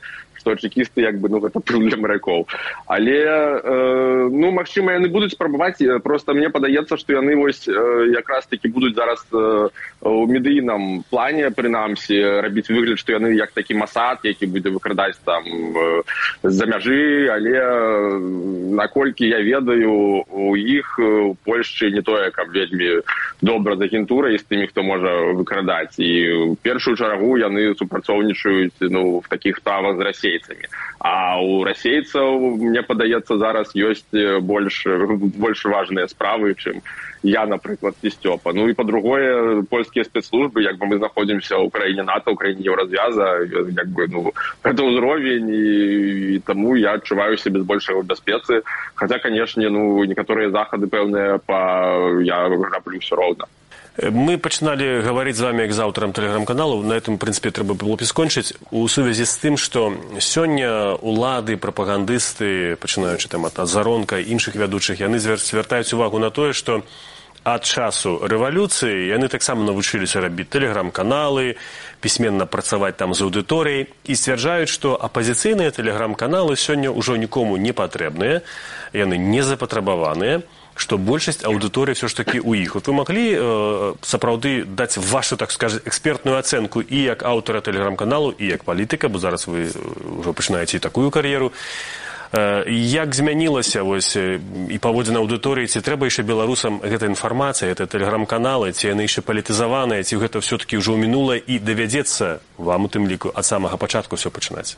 што чэкісты як бы, ну, гэта плюс для марякоў. Але, ну, магчыма, яны будуць спрабаваць, просто мне падаецца, што яны вось якраз такі будуць зараз у медыйным плане, прынамсі, рабіць выгляд, што яны як такі Масад, які будзе выкрадаць там з-за мяжы, але наколькі я ведаю, у іх у Польшчы не тое, каб вельмі добра з агентурай, з тымі, хто можа выкрадаць. І ў першую чаргу яны супрацоўнічаюць, ну, в такіх тавах з расейцамі. А у расейцаў, мне падаецца, зараз ёсць больш важныя справы, чым я, напрыклад, ці Сцёпа. Ну і па-другое, польскія спецслужбы, як бы мы знаходзімся ў краіне НАТО, ў краіне Еўразвяза, як бы, ну, гэта ўзровень, і таму я адчуваю сябе з большай бяспецы. Хаця, канешне, ну, некаторыя захады пэўныя я раблю ўсё роўна. Мы пачыналі гаварыць з вами як з аўтарам тэлеграм-каналу, на этом, в прынцыпе, трэба было б скончыць, у сувязі з тым, што сёння улады, прапагандысты, пачынаючы там ад Азаронка і іншых вядучых, яны звяртаюць увагу на тое, што ад часу рэвалюцыі яны таксама навучыліся рабіць тэлеграм-каналы, пісьменна працаваць там з аўдыторыяй і сцвярджаюць, што апазіцыйныя тэлеграм-каналы сёння ўжо нікому не патрэбныя, яны не запатрабаваныя, што большасць аўдыторыі все ж такі ў іх. Вот вы маглі сапраўды даць вашу, так скажем, экспертную ацэнку і як аўтара тэлеграм-каналу, і як палітыка, бо зараз вы ўжо пачынаеце і такую кар'еру. Як змянілася вось і паводзіна аўдыторыі, ці трэба яшчэ беларусам гэта інфармацыя, гэта тэлеграм-каналы, ці яны яшчэ палітызаваныя, ці гэта ўсё-такі ўжо ў мінулае і давядзецца вам у тым ліку ад самага пачатку ўсё пачынаць?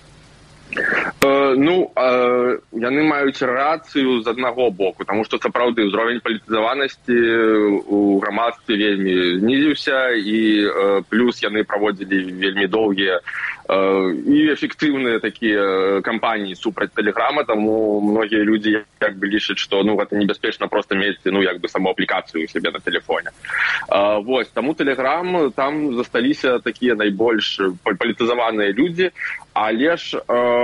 Ну, яны маюць рацыю з аднаго боку, таму што сапраўды ўзровень палітызаванасці у грамадстве вельмі знізіўся, і плюс яны праводзілі вельмі доўгія і эфектыўныя такія кампаніі супраць тэлеграма, таму многія людзі як бы лічаць, што, ну, гэта небяспечна проста мець, ну, як бы саму аплікацыю у сябе на тэлефоне. Вось, таму тэлеграм, там засталіся такія найбольш палітызаваныя людзі, але ж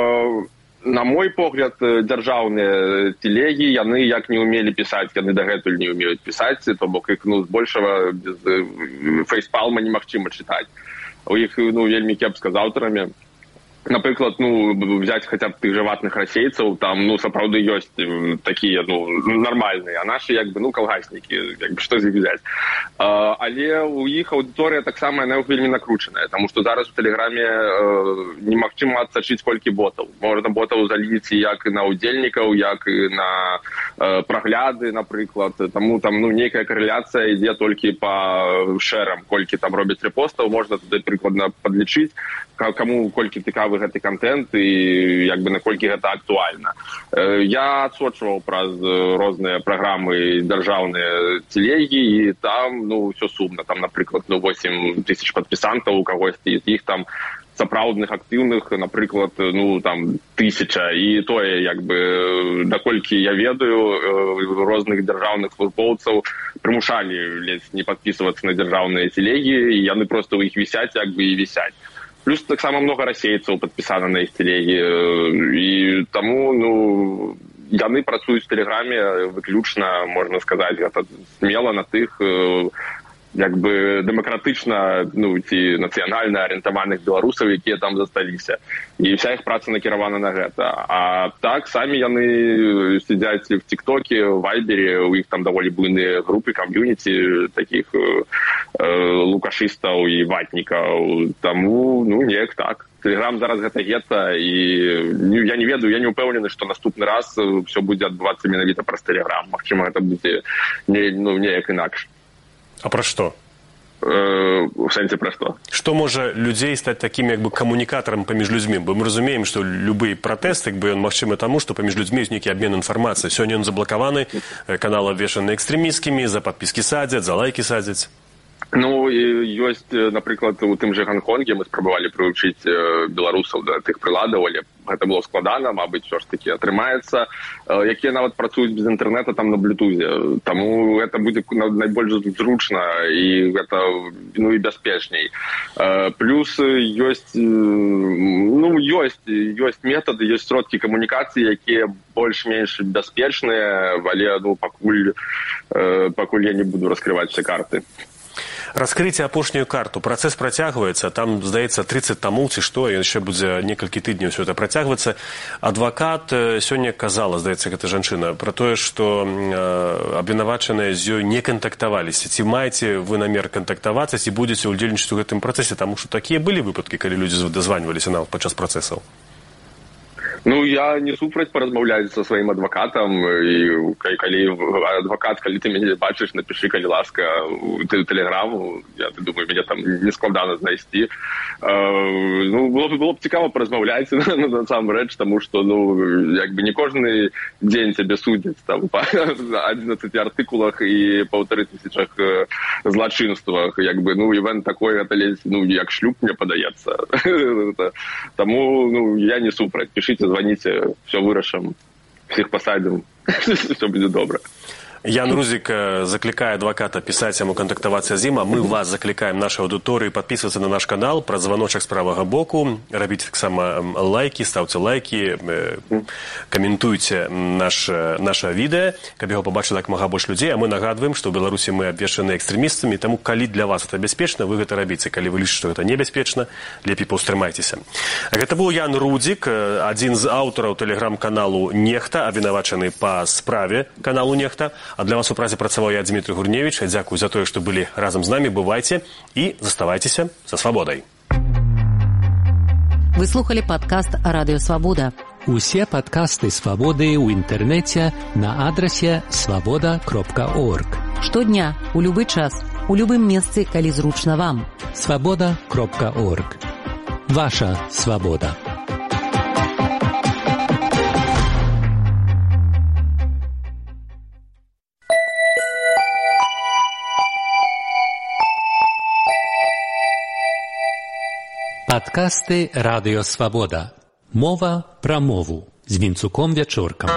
на мой погляд, дзяржаўныя телегі, яны як не ўмелі пісаць, яны дагэтуль не ўмеюць пісаць, то бок іх, ну, збольшага без фейспалма немагчыма чытаць. У іх, ну, вельмі кепска з аўтарамі. Напрыклад, ну, взять хаця б тых жа ватных расейцаў, там, ну, сапраўды ёсць такія, ну, нармальныя, а нашы, як бы, ну, калгаснікі, як бы, што з іх взять. Але у іх аўдыторыя таксама, яна вельмі накручаная, таму што зараз у тэлеграме немагчыма адсачыць колькі ботаў. Можна ботаў заліць як на ўдзельнікаў, як і на прагляды, напрыклад. Таму там, ну, нейкая карэляцыя ідзе толькі па шэрам, колькі там робяць рэпостаў, можна туды прыкладна падлічыць, каму колькі цікавы гэты контент і як бы наколькі гэта актуальна. Я адсочваў праз розныя праграмы дзяржаўныя телегі, і там, ну, ўсё сумна. Там, напрыклад, ну, 8 тысяч падпісантаў у кагосьці, з іх там сапраўдных актыўных, напрыклад, ну, там 1000, і тое, як бы, даколькі я ведаю, розных дзяржаўных службоўцаў прымушалі ледзь не падпісвацца на дзяржаўныя телегі, і яны проста ў іх вісяць, як бы, і вісяць. Плюс таксама много расейцаў падпісана на іх телегі, і таму, ну, яны працуюць в тэлеграме выключна, можна сказаць, гэта смела на тых, як бы, дэмакратычна, ну, ці нацыянальна арыентаваных беларусаў, якія там засталіся. І вся іх праца накіравана на гэта. А так, самі яны сядзяць в тиктоке, в вайбере, у іх там даволі буйныя групы, кам'юніці, такіх лукашыстаў і ватнікаў. Таму, ну, неяк так. Тэлеграм зараз гэта гета, і я не ведаю, я не ўпэўнены, што наступны раз ўсё будзе адбывацца менавіта праз тэлеграм. Магчыма, гэта будзе неяк інакш. А пра што? У сэнсе пра што? Што можа людзей стаць такім, як бы, камунікатарам паміж людзьмі? Бо мы разумеем, што любы пратэст, як бы, ён магчымы таму, што паміж людзьмі ёсць нейкі абмен інфармацыі. Сёння ён заблакаваны, канал абвешаны экстрэмісткімі, за падпіскі садзяць, за лайкі садзяць. Ну, ёсць, напрыклад, у тым же Гонконге мы спрабавалі прывучыць беларусаў да тых прыладаў, але гэта было складана, мабыць, ўсё ж такі атрымаецца, якія нават працуюць без інтэрнэта там на блютузе. Таму гэта будзе найбольш зручна, і гэта, ну, і бяспечней. Плюс ёсць, ну, ёсць метады, ёсць сродкі камунікацыі, якія больш-менш бяспечныя, але, ну, пакуль я не буду раскрываць все карты. Раскрыйце апошнюю карту. Працэс працягваецца. Там, здаецца, 30 тамоў ці што, і яшчэ будзе некалькі тыдняў ўсё это працягвацца. Адвакат сёння казала, здаецца, гэта жанчына, пра тое, што абвінавачаныя з ёй не кантактаваліся. Ці маеце вы намер кантактавацца, ці будзеце ўдзельнічаць у гэтым працэсе? Таму што такія былі выпадкі, калі людзі дазваніваліся нават падчас працэсаў. Ну, я не супраць паразмаўляць са сваім адвакатам, і калі адвакат, калі ты мяне бачыш, напішы, калі ласка, тэлеграму, я думаю, мяне там не складана знайсці. Ну, было б цікава паразмаўляць насамрэч, таму што, ну, як бы не кожны дзень цябе судзяць там па 11 артыкулах і 1500 злачынствах, як бы, ну, івент такой, гэта ледзь, ну, як шлюб, мне падаецца. Таму, ну, я не супраць, пішыце, звоните, все вырашим, всех посадим, все будет добро. Ян Рудзік заклікае адваката пісаць яму, кантактавацца з ім, а мы вас заклікаем нашай аўдыторыі падпісвацца на наш канал, праз званочак з правага боку, рабіце таксама лайкі, ставце лайкі, каментуйце наша відэа, каб яго пабачыла як мага больш людзей, а мы нагадваем, што ў Беларусі мы абвешчаны экстрэмістамі, таму калі для вас гэта бяспечна, вы гэта рабіце, калі вы лічыце, што гэта небяспечна, лепей паўстрымайцеся. Гэта быў Ян Рудзік, адзін з аўтараў тэлеграм-каналу «Нехта», абвінавачаны па справе каналу «Нехта». А для вас у празе працаваў я, Дмітрий Гурневич. Дзякую за тое, што былі разам з намі. Бывайце і заставайцеся са свабодай. Вы слухали падкаст «Радыё Свабода». Усе падкасты «Свабоды» ў інтэрнэце на адрасе свабода.орг. Штодня, у любы час, у любым месцы, калі зручна вам. свабода.орг. Ваша свабода. Падкасты «Радыё Свабода». Мова пра мову з Вінцуком Вячоркам.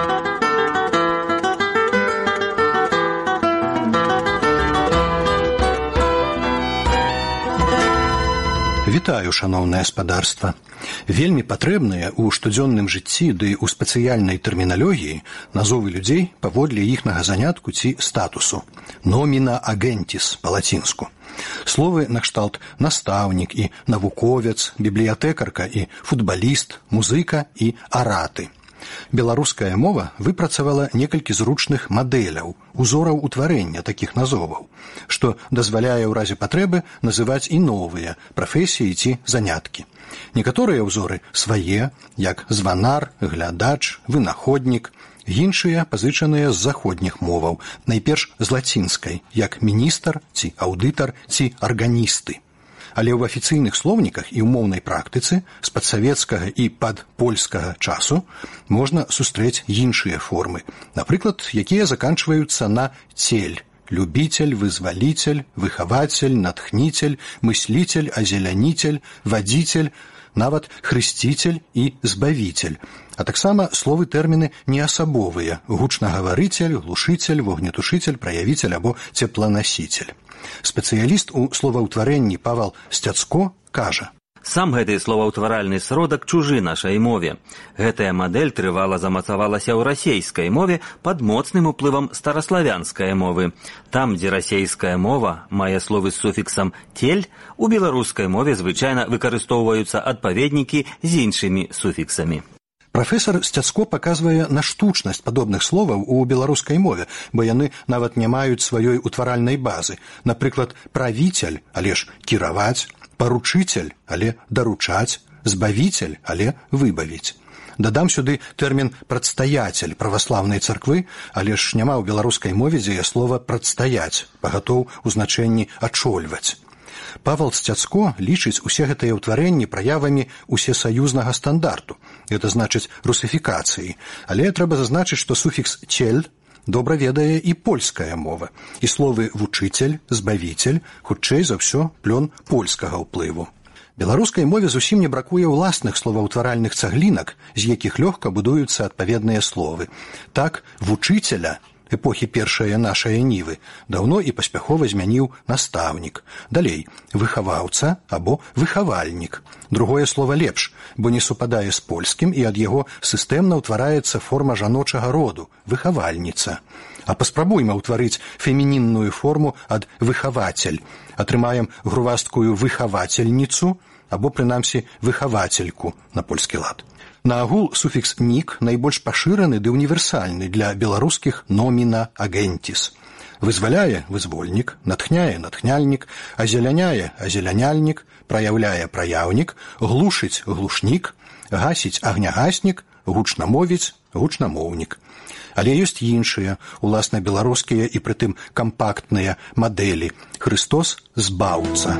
Вітаю, шаноўнае спадарства. Вельмі патрэбныя ў штодзённым жыцці ды ў спецыяльнай тэрміналогіі назовы людзей паводле іхнага занятку ці статусу. Номіна агентіс па-лацінску. Словы накшталт настаўнік і навуковец, бібліятэкарка і футбаліст, музыка і араты. Беларуская мова выпрацавала некалькі зручных мадэляў, узораў утварэння такіх назоваў, што дазваляе ў разе патрэбы называць і новыя прафесіі ці заняткі. Некаторыя ўзоры свае, як званар, глядач, вынаходнік, іншыя пазычаныя з заходніх моваў, найперш з лацінскай, як міністр ці аўдытар ці арганісты. Але ў афіцыйных слоўніках і ў моўнай практыцы з падсавецкага і падпольскага часу можна сустрэць іншыя формы, напрыклад, якія заканчваюцца на «цель» – любитель, вызвалитель, выхаватель, натхнитель, мыслитель, озелянитель, водитель, нават хрысцитель і збавитель, а таксама словы-тэрміны неасабовыя – гучнагаварыцель, глушитель, вогнетушитель, праявитель або цепланаситель. Спецыяліст у словаўтварэнні Павал Сцяцко кажа: Сам гэты словаўтваральны сродак чужы нашай мове. Гэтая мадэль трывала замацавалася ў расейскай мове пад моцным уплывам стараславянскай мовы. Там, дзе расейская мова мае словы з суфіксам «тель», у беларускай мове звычайна выкарыстоўваюцца адпаведнікі з іншымі суфіксамі. Прафесар Сцяцко паказвае на штучнасць падобных словаў у беларускай мове, бо яны нават не маюць сваёй утваральнай базы. Напрыклад, правіцель, але ж кіраваць, паручитель, але даручаць, збавитель, але выбавіць. Дадам сюды тэрмін «прадстаятель» праваслаўнай царквы, але ж няма ў беларускай мове дзея слова «прадстаяць», пагатоў у значэнні «ачольваць». Павал Сцяцко лічыць усе гэтыя ўтварэнні праявамі усесаюзнага стандарту, гэта значыць русифікацыі, але трэба зазначыць, што суфікс «цель» добра ведае і польская мова, і словы «вучитель», «збавитель» хутчэй за ўсё плён польскага ўплыву. Беларускай мове зусім не бракуе ўласных словаўтваральных цаглінак, з якіх лёгка будуюцца адпаведныя словы. Так, «вучителя» – эпохі першае нашае нівы даўно і паспяхова змяніў настаўнік. Далей выхаваўца або выхавальнік. Другое слова лепш, бо не супадае з польскім і ад яго сістэмна ўтвараецца форма жаночага роду выхавальніца. А паспрабуйма ўтварыць фемінінную форму ад выхавацель. Атрымаем грувасткую выхавацельніцу або, прынамсі, выхавацельку на польскі лад. Наагул суфікс «нік» найбольш пашыраны ды універсальны для беларускіх номіна агентіс. Вызваляе – вызвольнік, натхняе – натхняльнік, азеляняе – азеляняльнік, праяўляе – праяўнік, глушыць – глушнік, гасіць – агнягаснік, гучна мовіць – гучнамоўнік. Але ёсць іншыя, уласна беларускія і прытым кампактныя мадэлі. Хрыстос – збаўца.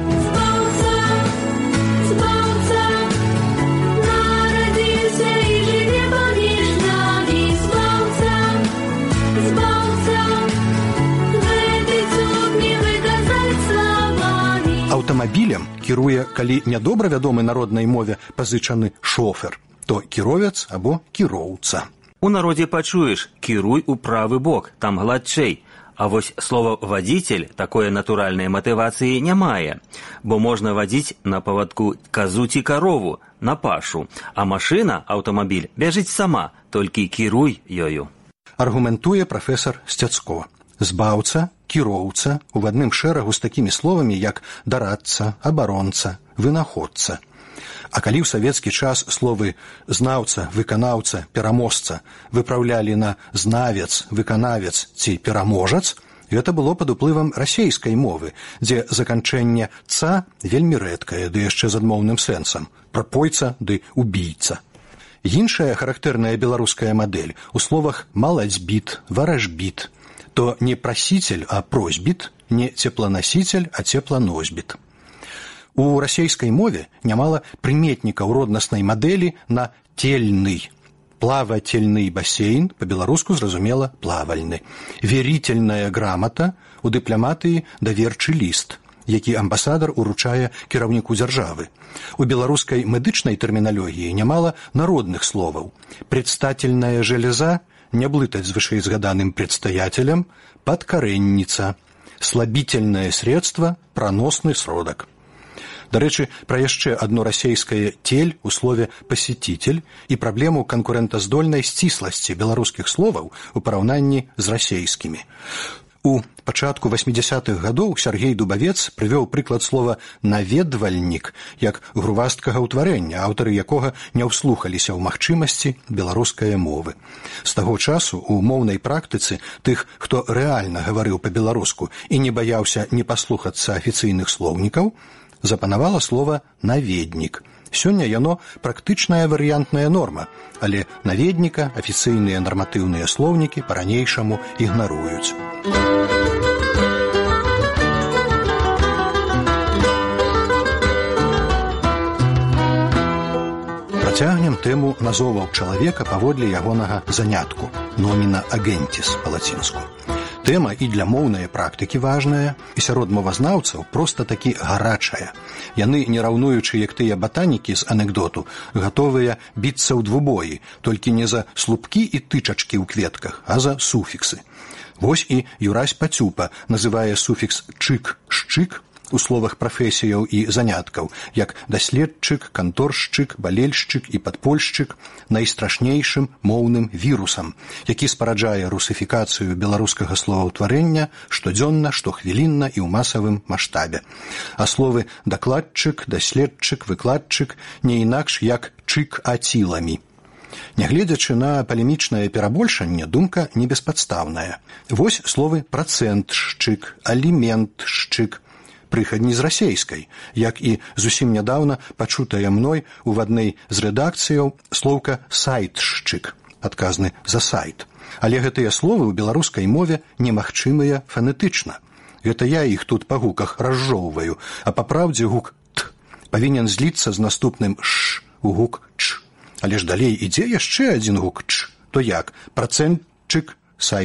Аўтамабілем кіруе, калі нядобра вядомы народнай мове пазычаны шофер, то кіровец або кіроўца. У народзе пачуеш «кіруй у правы бок», там гладчэй. А вось слова «вадзіцель» такое натуральнай матывацыі не мае, бо можна вадзіць на павадку казу ці карову, на пашу, а машына, аўтамабіль, бяжыць сама, толькі кіруй ёю. Аргументуе прафесар Сцяцко. Збаўца, кіроўца у адным шэрагу з такімі словамі, як дарадца, абаронца, вынаходца. А калі ў савецкі час словы знаўца, выканаўца, пераможца выпраўлялі на знавец, выканавец ці пераможац, гэта было пад уплывам расейскай мовы, дзе заканчэнне «ца» вельмі рэдкае, ды яшчэ з адмоўным сэнсам – прапойца ды убійца. Іншая характэрная беларуская мадэль у словах «маладзьбіт», «варажбіт», то не прасіцель, а просьбіт, не цепланасіцель, а цепланосьбіт. У расейскай мове нямала прыметнікаў роднаснай мадэлі на тельны. Плавательны басейн, па-беларуску зразумела плавальны. Верительная грамата, у дыпламатыі даверчы ліст, які амбасадар уручае кіраўніку дзяржавы. У беларускай медычнай тэрміналогіі нямала народных словаў. Предстательная железа, не блытаць з вышэйзгаданым предстоятелем, подкоренница, слабительное средство, проносный сродак. Дарэчы, пра яшчэ адно расейскае «тель» у слове «пасетитель» і праблему канкурэнтаздольнай сцісласці беларускіх словаў у параўнанні з расейскімі. У пачатку 80-х гадоў Сергей Дубавец прывёў прыклад слова «наведвальнік» як грувасткага ўтварэння, аўтары якога не ўслухаліся ў магчымасці беларускай мовы. З таго часу у моўнай практыцы тых, хто рэальна гаварыў па-беларуску і не баяўся не паслухацца афіцыйных слоўнікаў, запанавала слова «наведнік». Сёння яно практычная варыянтная норма, але наведніка афіцыйныя нарматыўныя слоўнікі па-ранейшаму ігнаруюць. Працягнем тэму назоваў чалавека паводле ягонага занятку номіна агентіс па-лацінску. Тэма і для моўнай практыкі важная, і сярод мовазнаўцаў проста такі гарачая. Яны, не раўнуючы, як тыя батанікі з анекдоту, гатовыя біцца ў двубоі, толькі не за слупкі і тычачкі ў кветках, а за суфіксы. Вось і Юрась Пацюпа называе суфікс «чык», «шчык» у словах прафесіяў і заняткаў, як даследчык, канторшчык, балельшчык і падпольшчык найстрашнейшым моўным вірусам, які спараджае русыфікацыю беларускага словаўтварэння штодзённа, штохвілінна і ў масавым маштабе. А словы дакладчык, даследчык, выкладчык не інакш як чык-аціламі. Нягледзячы на палемічнае перабольшанне, думка не беспадстаўная. Вось словы працэнтшчык, аліментшчык, прыхадні з расейскай, як і зусім нядаўна пачутая мной у адной з рэдакцыяў слоўка «сайтшчык», адказны за сайт. Але гэтыя словы ў беларускай мове немагчымыя фанетычна. Гэта я іх тут па гуках разжоўваю, а па праўдзе гук «т» павінен зліцца з наступным «ш» у гук «ч». Але ж далей ідзе яшчэ адзін гук «ч», то як працэнтчык,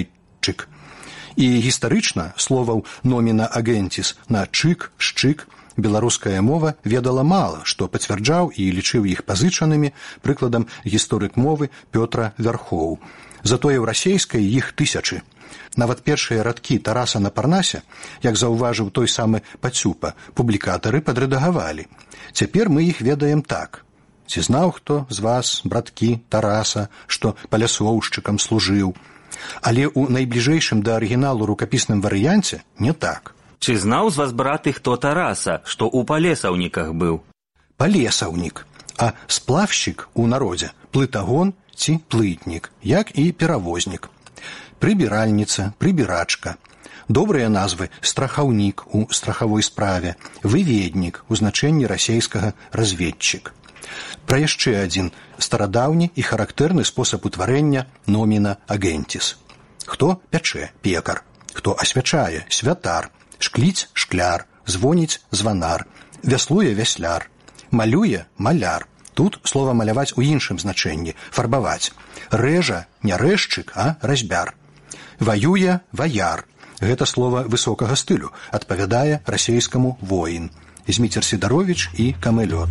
сайтчык. І гістарычна словаў номіна агентіс на чык, шчык беларуская мова ведала мала, што пацвярджаў і лічыў іх пазычанымі, прыкладам гісторык мовы Пётра Вярхоў. Затое ў расейскай іх тысячы. Нават першыя радкі Тараса на Парнасе, як заўважыў той самы Пацюпа, публікатары падрэдагавалі. Цяпер мы іх ведаем так. Ці знаў хто з вас, браткі Тараса, што паляслоўшчыкам служыў? Але ў найбліжэйшым да арыгіналу рукапісным варыянце не так. Ці знаў з вас, браты, хто Тараса, што ў палесаўніках быў? Палесаўнік, а сплавшчык у народзе плытагон ці плытнік, як і перавознік. Прыбіральніца, прыбірачка. Добрыя назвы страхаўнік у страхавой справе, выведнік у значэнні расейскага разведчык. Пра яшчэ адзін старадаўні і характэрны спосаб утварэння номіна агентіс. Хто пячэ – пекар, хто асвячае – святар, шкліць – шкляр, звоніць – званар, вяслуе – вясляр, малюе – маляр. Тут слова маляваць у іншым значэнні – фарбаваць. Рэжа – не рэжчык, а разьбяр. Ваюе – ваяр. Гэта слова высокага стылю, адпавядае расейскаму воін. Зміцер Сідаровіч і Камэлёт.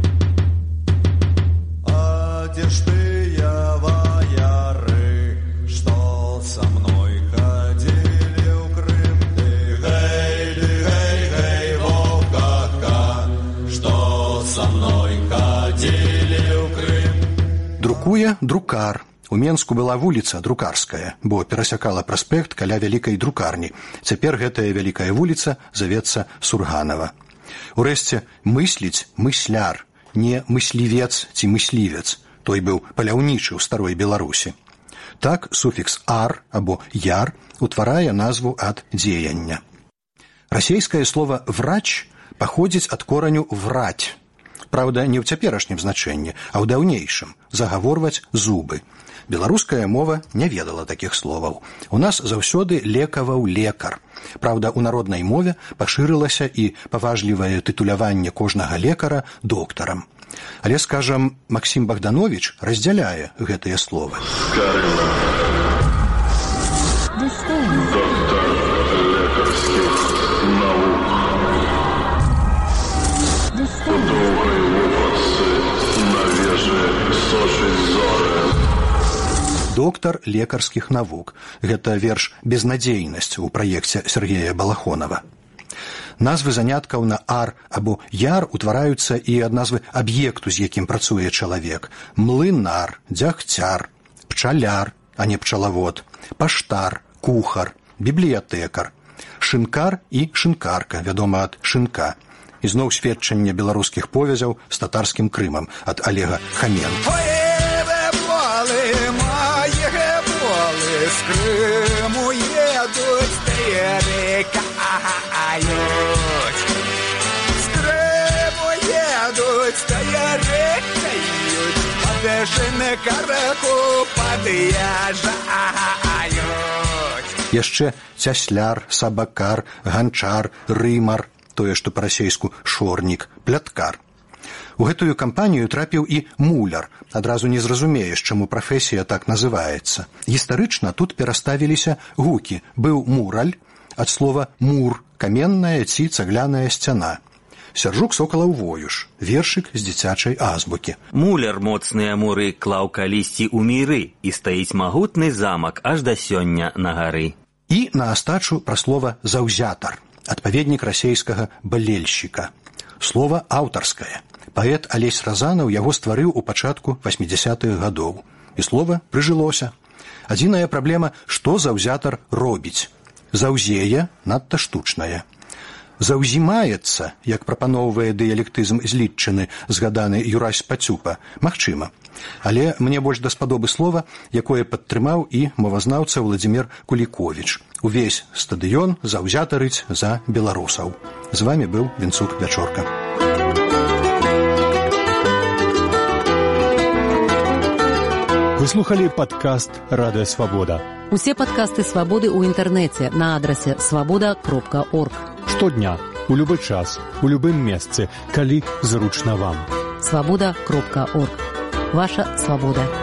Где ж тыя ваяры, што са мной ходили ў Крым? Ты гэй, вовка, што са мной ходили ў Крым? Друкуе друкар. У Менску была вуліца Друкарская, бо перасякала праспект каля вялікай друкарні. Цяпер гэтая вялікая вуліца завецца Сурганава. Урэшце, мысліць мысляр, не мыслівец ці мыслівец. Той быў паляўнічы ў старой Беларусі. Так суфікс «ар» або «яр» утварае назву ад дзеяння. Расейскае слова «врач» паходзіць ад кораню «враць». Праўда, не ў цяперашнім значэнні, а ў даўнейшым – загаворваць зубы. Беларуская мова не ведала такіх словаў. У нас заўсёды лекаваў лекар. Праўда, у народнай мове пашырылася і паважлівае тытуляванне кожнага лекара доктарам. Але, скажам, Максім Богданович раздзяляе гэтыя словы. Доктор лекарскіх наук. Доўгай вопратцы на вежы сошыць зоры. Доктар лекарскіх навук. Гэта верш «Безнадзейнасць» у праекце Сергея Балахонова. Назвы заняткаў на «ар» або «яр» утвараюцца і ад назвы аб'екту, з якім працуе чалавек. Млынар, дзягцяр, пчаляр, а не пчалавод, паштар, кухар, бібліятэкар, шынкар і шынкарка, вядома ад шынка. І зноў сведчанне беларускіх повязяў з татарскім Крымам ад Олега Хаменка. З Криму едуть, перекають. З Криму едуть, перекають. Подешене караку под'їжджають. Яшчэ цясляр, сабакар, ганчар, рымар, тое, што па-расейску шорнік, пляткар. У гэтую кампанію трапіў і муляр. Адразу не зразумееш, чаму прафесія так называецца. Гістарычна тут пераставіліся гукі. Быў мураль, ад слова «мур» – каменная ці цагляная сцяна. Сяржук Сокалаў Воюш, вершык з дзіцячай азбукі. Муляр моцныя муры клаў калісьці ў міры, і стаіць магутны замак аж да сёння на гары. І на астачу пра слова «заўзятар», адпаведнік расейскага «балельшчыка». Слова аўтарскае. Паэт Алесь Разанаў яго стварыў у пачатку 80-х гадоў. І слова прыжылося. Адзіная праблема, што заўзятар робіць. Заўзее надта штучнае. Заўзімаецца, як прапаноўвае дыялектызм злітчыны, згаданы Юрась Пацюпа, магчыма. Але мне больш даспадобы слова, якое падтрымаў і мовазнаўца Владзімір Куліковіч. Увесь стадыён заўзятарыць за беларусаў. З вамі быў Вінцук Вячорка. Вы слухали падкаст «Радыё Свабода». Усе падкасты «Свабоды» ў інтэрнэце на адрасе свабода.орг. Штодня, у любы час, у любым месцы, калі зручна вам. Свабода.орг. Ваша свабода.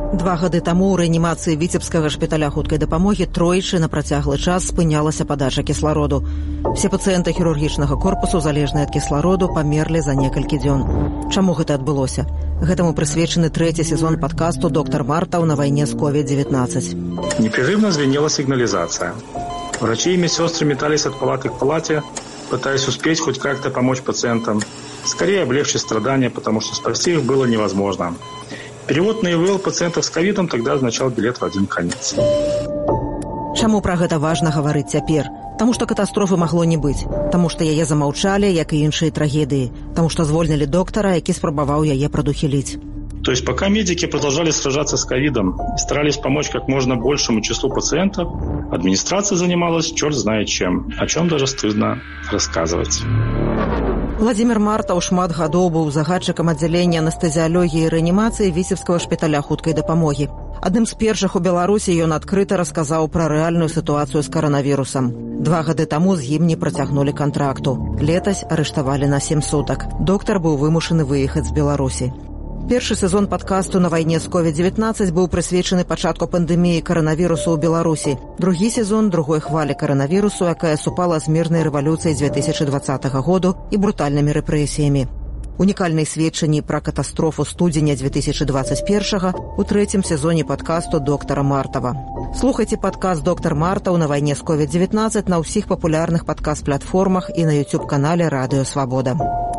2 гады таму ў рэанімацыі віцебскага шпіталя хуткай дапамогі тройчы на працяглы час спынялася падача кіслароду. Все пацыенты хірургічнага корпусу, залежныя ад кіслароду, памерлі за некалькі дзён. Чаму гэта адбылося? Гэтаму прысвечаны 3-й сезон падкасту «Доктор Мартаў на войне с COVID-19». Непрерывно звенела сигнализация. Врачи и медсестры метались от палаты к палате, пытаясь успеть хоть как-то помочь пациентам. Скорее облегчить страдания, потому что спасти их было невозможно. Перевод на ИВЛ пациентов с ковидом тогда означал билет в один конец. Чаму пра гэта важна гаварыць цяпер? Таму што катастрофы магло не быць. Таму што яе замаўчалі, як і іншыя трагедыі. Таму што звольнілі доктара, які спрабаваў яе прадухіліць. То есть пока медики продолжали сражаться с ковидом и старались помочь как можно большему числу пациентов, администрация занималась черт знает чем, о чем даже стыдно рассказывать. Владимир Мартаў шмат гадоў быў загадчыкам аддзялення анестэзіялогіі і рэанімацыі віцебскага шпіталя хуткай дапамогі. Адным з першых у Беларусі ён адкрыта расказаў пра рэальную сітуацыю з каранавірусам. 2 гады таму з ім не працягнулі кантракту. Летась арыштавалі на 7 сутак. Доктар быў вымушаны выехаць з Беларусі. Першы сезон падкасту «На войне с COVID-19» быў прысвечаны пачатку пандэміі каранавірусу ў Беларусі. Другі сезон другой хвалі каранавірусу, якая супала з мірнай рэвалюцыяй 2020 году і брутальнымі рэпрэсіямі. Унікальныя сведчанні пра катастрофу студзеня 2021 у 3-м сезоне падкасту «Доктора Мартава». Слухайце падкаст «Доктор Мартаў на войне с COVID-19» на ўсіх папулярных падкаст-платформах і на YouTube-канале «Радыё Свабода».